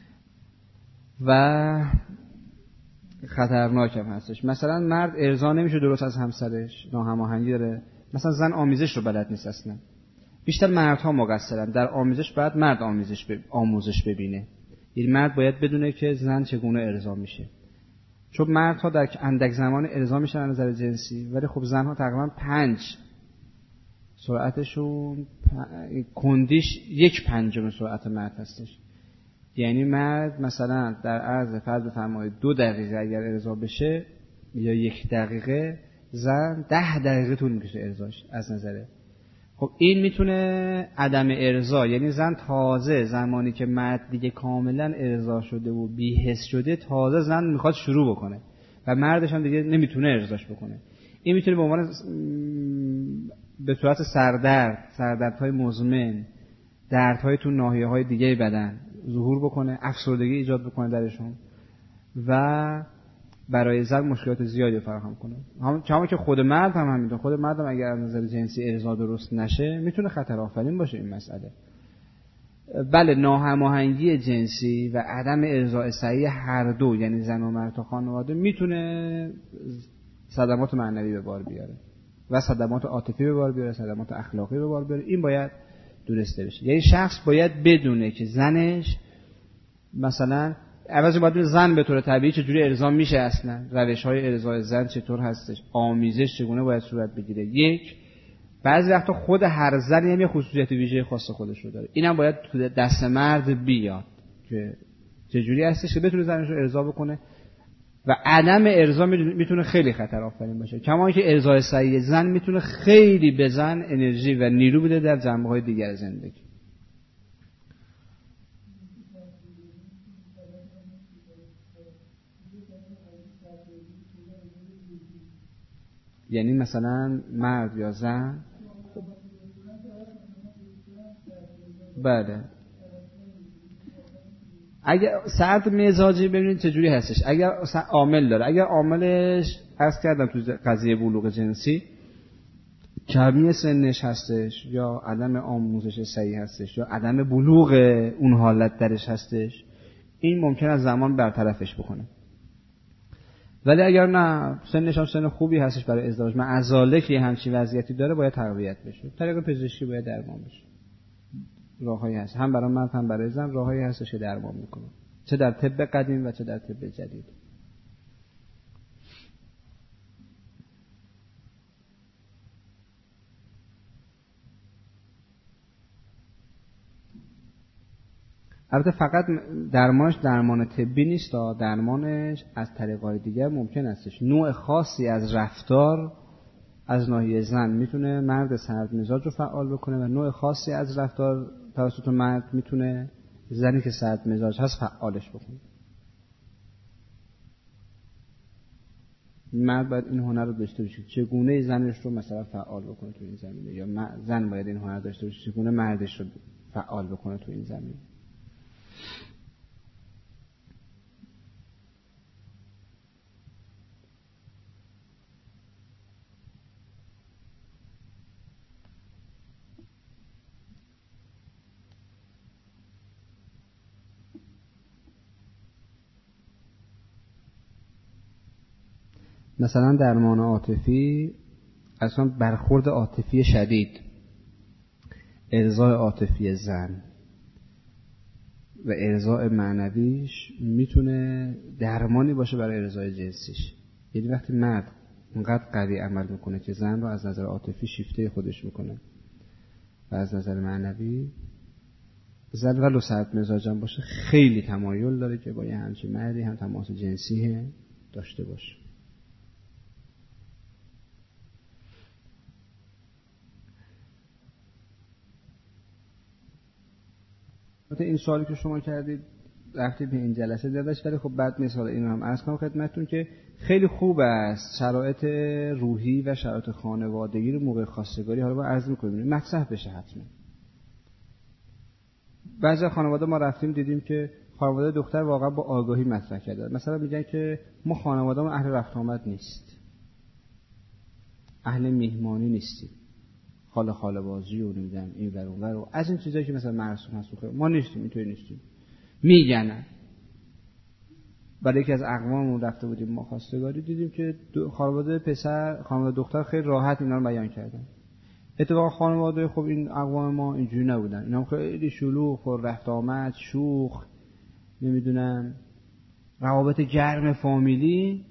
و خطرناک هم هستش. مثلا مرد ارضا نمیشه درست از همسرش، ناهماهنگی داره. مثلا زن آمیزش رو بلد نیست اصلا. بیشتر مردها مقصرن در آمیزش. بعد مرد آموزش ببینه. این مرد باید بدونه که زن چگونه ارضا میشه، چون مردها در اندک زمان ارضا میشن از نظر جنسی، ولی خب زنها تقریبا 5 سرعتشون کندیش 1/5 سرعت مرد هستش. یعنی مرد مثلا در عرض فرض بفرمایید 2 دقیقه اگر ارضا بشه یا 1 دقیقه، زن 10 دقیقه طول میکشه ارضاش از نظره. خب این میتونه عدم ارضا، یعنی زن تازه زمانی که مرد دیگه کاملا ارضا شده و بی‌حس شده، تازه زن میخواد شروع بکنه و مردش هم دیگه نمیتونه ارضاش بکنه. این میتونه به عنوان به صورت سردردهای مزمن، دردهای تو ناحیه‌های دیگه بدن ظهور بکنه، افسردگی ایجاد بکنه درشون و برای زن مشکلات زیادی فراهم کنه. همون که خود مرد هم همینطور. خود مرد هم اگر از نظر جنسی ارضا درست نشه میتونه خطر آفرین باشه این مسئله. بله ناهماهنگی جنسی و عدم ارضاء صحیح هر دو، یعنی زن و مرد و خانواده، میتونه صدمات معنوی به بار بیاره و صدمات عاطفی به بار بیاره، صدمات اخلاقی به بار بیاره. این باید دونسته بشه. یعنی شخص باید بدونه که زنش مثلا عوض باید زن به طور طبیعی چجوری ارضا میشه، اصلا روش‌های ارضای زن چطور هستش، آمیزش چگونه باید صورت بگیره. بعضی وقتا خود هر زنی هم یه خصوصیت ویژه خاص خودش رو داره. اینم باید تو دست مرد بیاد که چجوری هستش که بتونه زنش رو ارضا بکنه و عدم ارضا میتونه خیلی خطر آفرین باشه. کما اینکه ارضای صحیح زن میتونه خیلی به زن انرژی و نیرو بده در جنبه‌های دیگر زندگی. یعنی مثلا مرد یا زن، بله اگر سرد مزاجی ببینید چجوری هستش. اگر عامل داره، اگر عاملش عرض کردم تو قضیه بلوغ جنسی کمی سنش هستش یا عدم آموزش صحیح هستش یا عدم بلوغ اون حالت درش هستش، این ممکن است زمان برطرفش بکنه. ولی اگر نه سنش هم سن خوبی هستش برای ازدواج، معزاله که همچین وضعیتی داره، باید تقویت بشه. طریق پزشکی باید درمان بشه. راههایی هست هم برای مرد هم برای زن، راههایی هستش که درمان میکنه، چه در طب قدیم و چه در طب جدید. البته فقط درمانش درمان طبی نیست، درمانش از طریق‌های دیگر ممکن استش. نوع خاصی از رفتار از ناحیه زن میتونه مرد سرد مزاج رو فعال بکنه و نوع خاصی از رفتار توسط مرد میتونه زنی که سرد مزاج هست فعالش بکنه. مرد باید این هنر رو داشته باشه چگونه زنش رو مثلا فعال بکنه تو این زمینه، یا زن باید این هنر داشته باشه چگونه مردش رو فعال بکنه تو این زمینه. مثلا درمان عاطفی، اصلا برخورد عاطفی شدید، ارضاء عاطفی زن و ارضاء معنویش میتونه درمانی باشه برای ارضاء جنسیش. یعنی وقتی مرد اونقدر قوی عمل میکنه که زن رو از نظر عاطفی شیفته خودش میکنه و از نظر معنوی زن ولو سرد مزاجم باشه خیلی تمایل داره که با یه همچین مردی هم تماس جنسی داشته باشه. این سوالی که شما کردید رفتی به این جلسه دادش، ولی خب بد نیست. حالا اینو هم عرض کنم خدمتتون که خیلی خوب است شرایط روحی و شرایط خانوادگی رو موقع خواستگاری حالا ما عرض می‌کنیم مطرح بشه حتما. بعضی خانواده ما رفتیم دیدیم که خانواده دختر واقعا با آگاهی مطرح کرده، مثلا میگن که ما خانواده‌مون اهل رفت آمد نیست، اهل میهمانی نیستیم، خاله بازی و نمیدونم این ور اون ور و از این چیزایی که مثلا مرسوم هست ما نیستیم، اینطوری نیستیم میگن. برای یکی از اقواممون رفته بودیم ما خواستگاری، دیدیم که خانواده پسر خانواده دختر خیلی راحت اینا رو بیان کردن. اتفاقا خانواده خب این اقوام ما اینجوری نبودن، اینا خیلی شلوغ و رفت آمد شوخ نمیدونم روابط گرم فامیلی.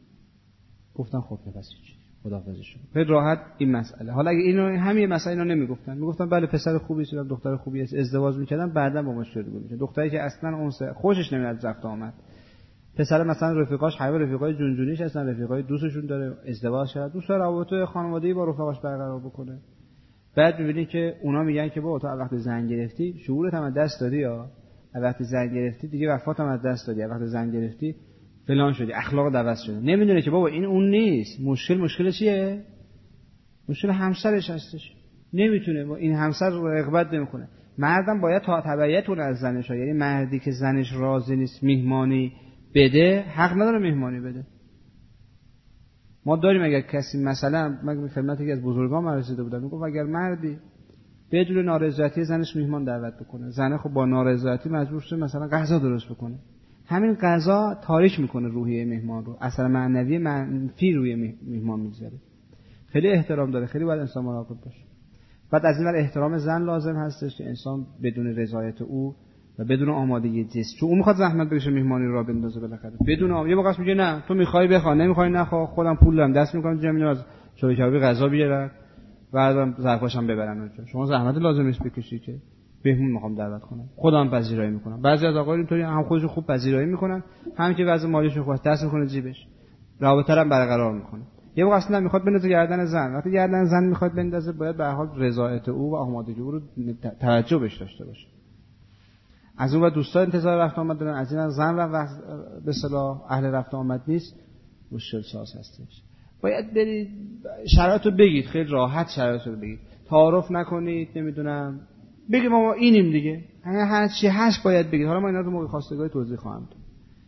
گفتن خب پس چی خداحافظشون خیلی راحت این مسئله. حالا اگه اینو همین مسئله اینا نمیگفتن، میگفتن بله پسر خوبی است دختر خوبی است، ازدواج میکردن بعدا با مشکل بود. دختری که اصلا اون خوشش نمیاد رفت آمد، پسر مثلا رفیقاش حیوا رفیقای جونجونیش هستن، رفیقای دوستشون داره، ازدواج کرد، دوست داره روابط خانوادگی با رفقاش برقرار بکنه. بعد میبینی که اونا میگن که بابا تو وقتی زن گرفتی شعورت هم از دست دادی، یا وقتی زن گرفتی دیگه وفات هم از دست دادی، وقتی زن گرفتی فلان شدی، اخلاق عوض شده. نمیدونه که بابا این اون نیست، مشکل چیه؟ مشکل همسرش هستش، نمیتونه با این همسر رغبت نمیکنه. مردم باید تا تبعیت اون از زنش، یعنی مردی که زنش راضی نیست میهمانی بده حق نداره میهمانی بده. ما داریم اگر کسی مثلا من خدمت یکی از بزرگان رسیده بودم میگفت اگر مردی بدون نارضایتی زنش میهمان دعوت بکنه، زنه خب با نارضایتی مجبور شه مثلا غذا درست بکنه، همین غذا تاریک میکنه روحیه میهمان رو، اثر معنوی منفی روی میهمان میذاره. خیلی احترام داره، خیلی باید انسان مراقب باشه. بعد از این ور احترام زن لازم هستش که انسان بدون رضایت او و بدون آمادگی جسم، چون اون میخواد زحمت بکشه میهمانی رو بندازه بالاخره، بدون یه موقعش میگه نه تو میخوای بخوا، نمیخوای نخوا، خودم پول دارم دست میکنم جمعی از چوری کبابی غذا بیارن بعدم ظرفاشم ببرن اونجا، شما زحمت لازم نیست بکشی که بهمون میخوام دعوت کنم، خودم پذیرایی میکنم. بعضی از آقایون اینطوری هم خودشون خوب پذیرایی میکنن، هم که وضع مالیشون خوبه دست میکنه جیبش، رابطه رو برقرار میکنه. یه موقع اصلا میخواد بندازه گردن زن، وقتی گردن زن میخواد بندازه باید به هر حال رضایت او و آمادگی او رو توجه بهش داشته باشه. از اون و دوستا انتظار رفت آمد دارن، از این زن و به اصطلاح اهل رفت آمد نیست، مشکل ساز هستش. باید برید شرایط رو بگید، خیلی راحت شرایط رو بگید، تعارف نکنید، نمیدونم بگید ما اینیم دیگه، هر چی هست باید بگید. حالا ما اینا رو موقع خواستگاری توضیح خواهم داد.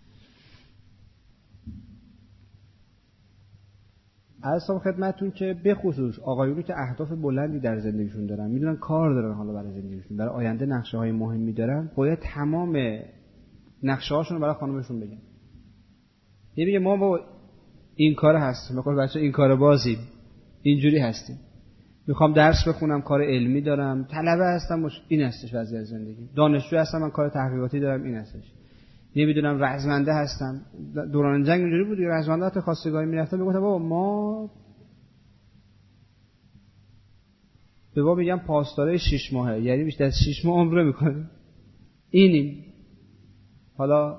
عرضم خدمتتون که به خصوص آقایونی که اهداف بلندی در زندگیشون دارن، میدونن کار دارن حالا برای زندگیشون، برای آینده نقشه‌های مهمی دارن، باید تمام نقشه‌هاشون رو برای خانمشون بگن. یه میگه ما با این کار هستیم، میگم بچا این کار بازیم، اینجوری هستیم، میخوام درس بخونم، کار علمی دارم، طلبه هستم، این هستش وضعیت زندگی، دانشجو هستم، من کار تحقیقاتی دارم، این هستش. نمیدونم رزمنده هستم، دوران جنگ اینجوری بود، رزمنده تا خواستگاری میرفتم میگفتم بابا ما به بابا میگم پاسداره 6 ماهه، یعنی بیشتر از 6 ماه عمره میکنه، اینیم. حالا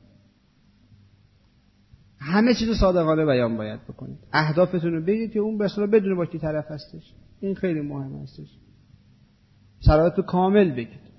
همه چیزو صادقانه بیان باید بکنید، اهدافتون رو بگید که اون به اصطلاح بدونه با کی طرف هستش، این خیلی مهم هستش. شرایط رو کامل بگید.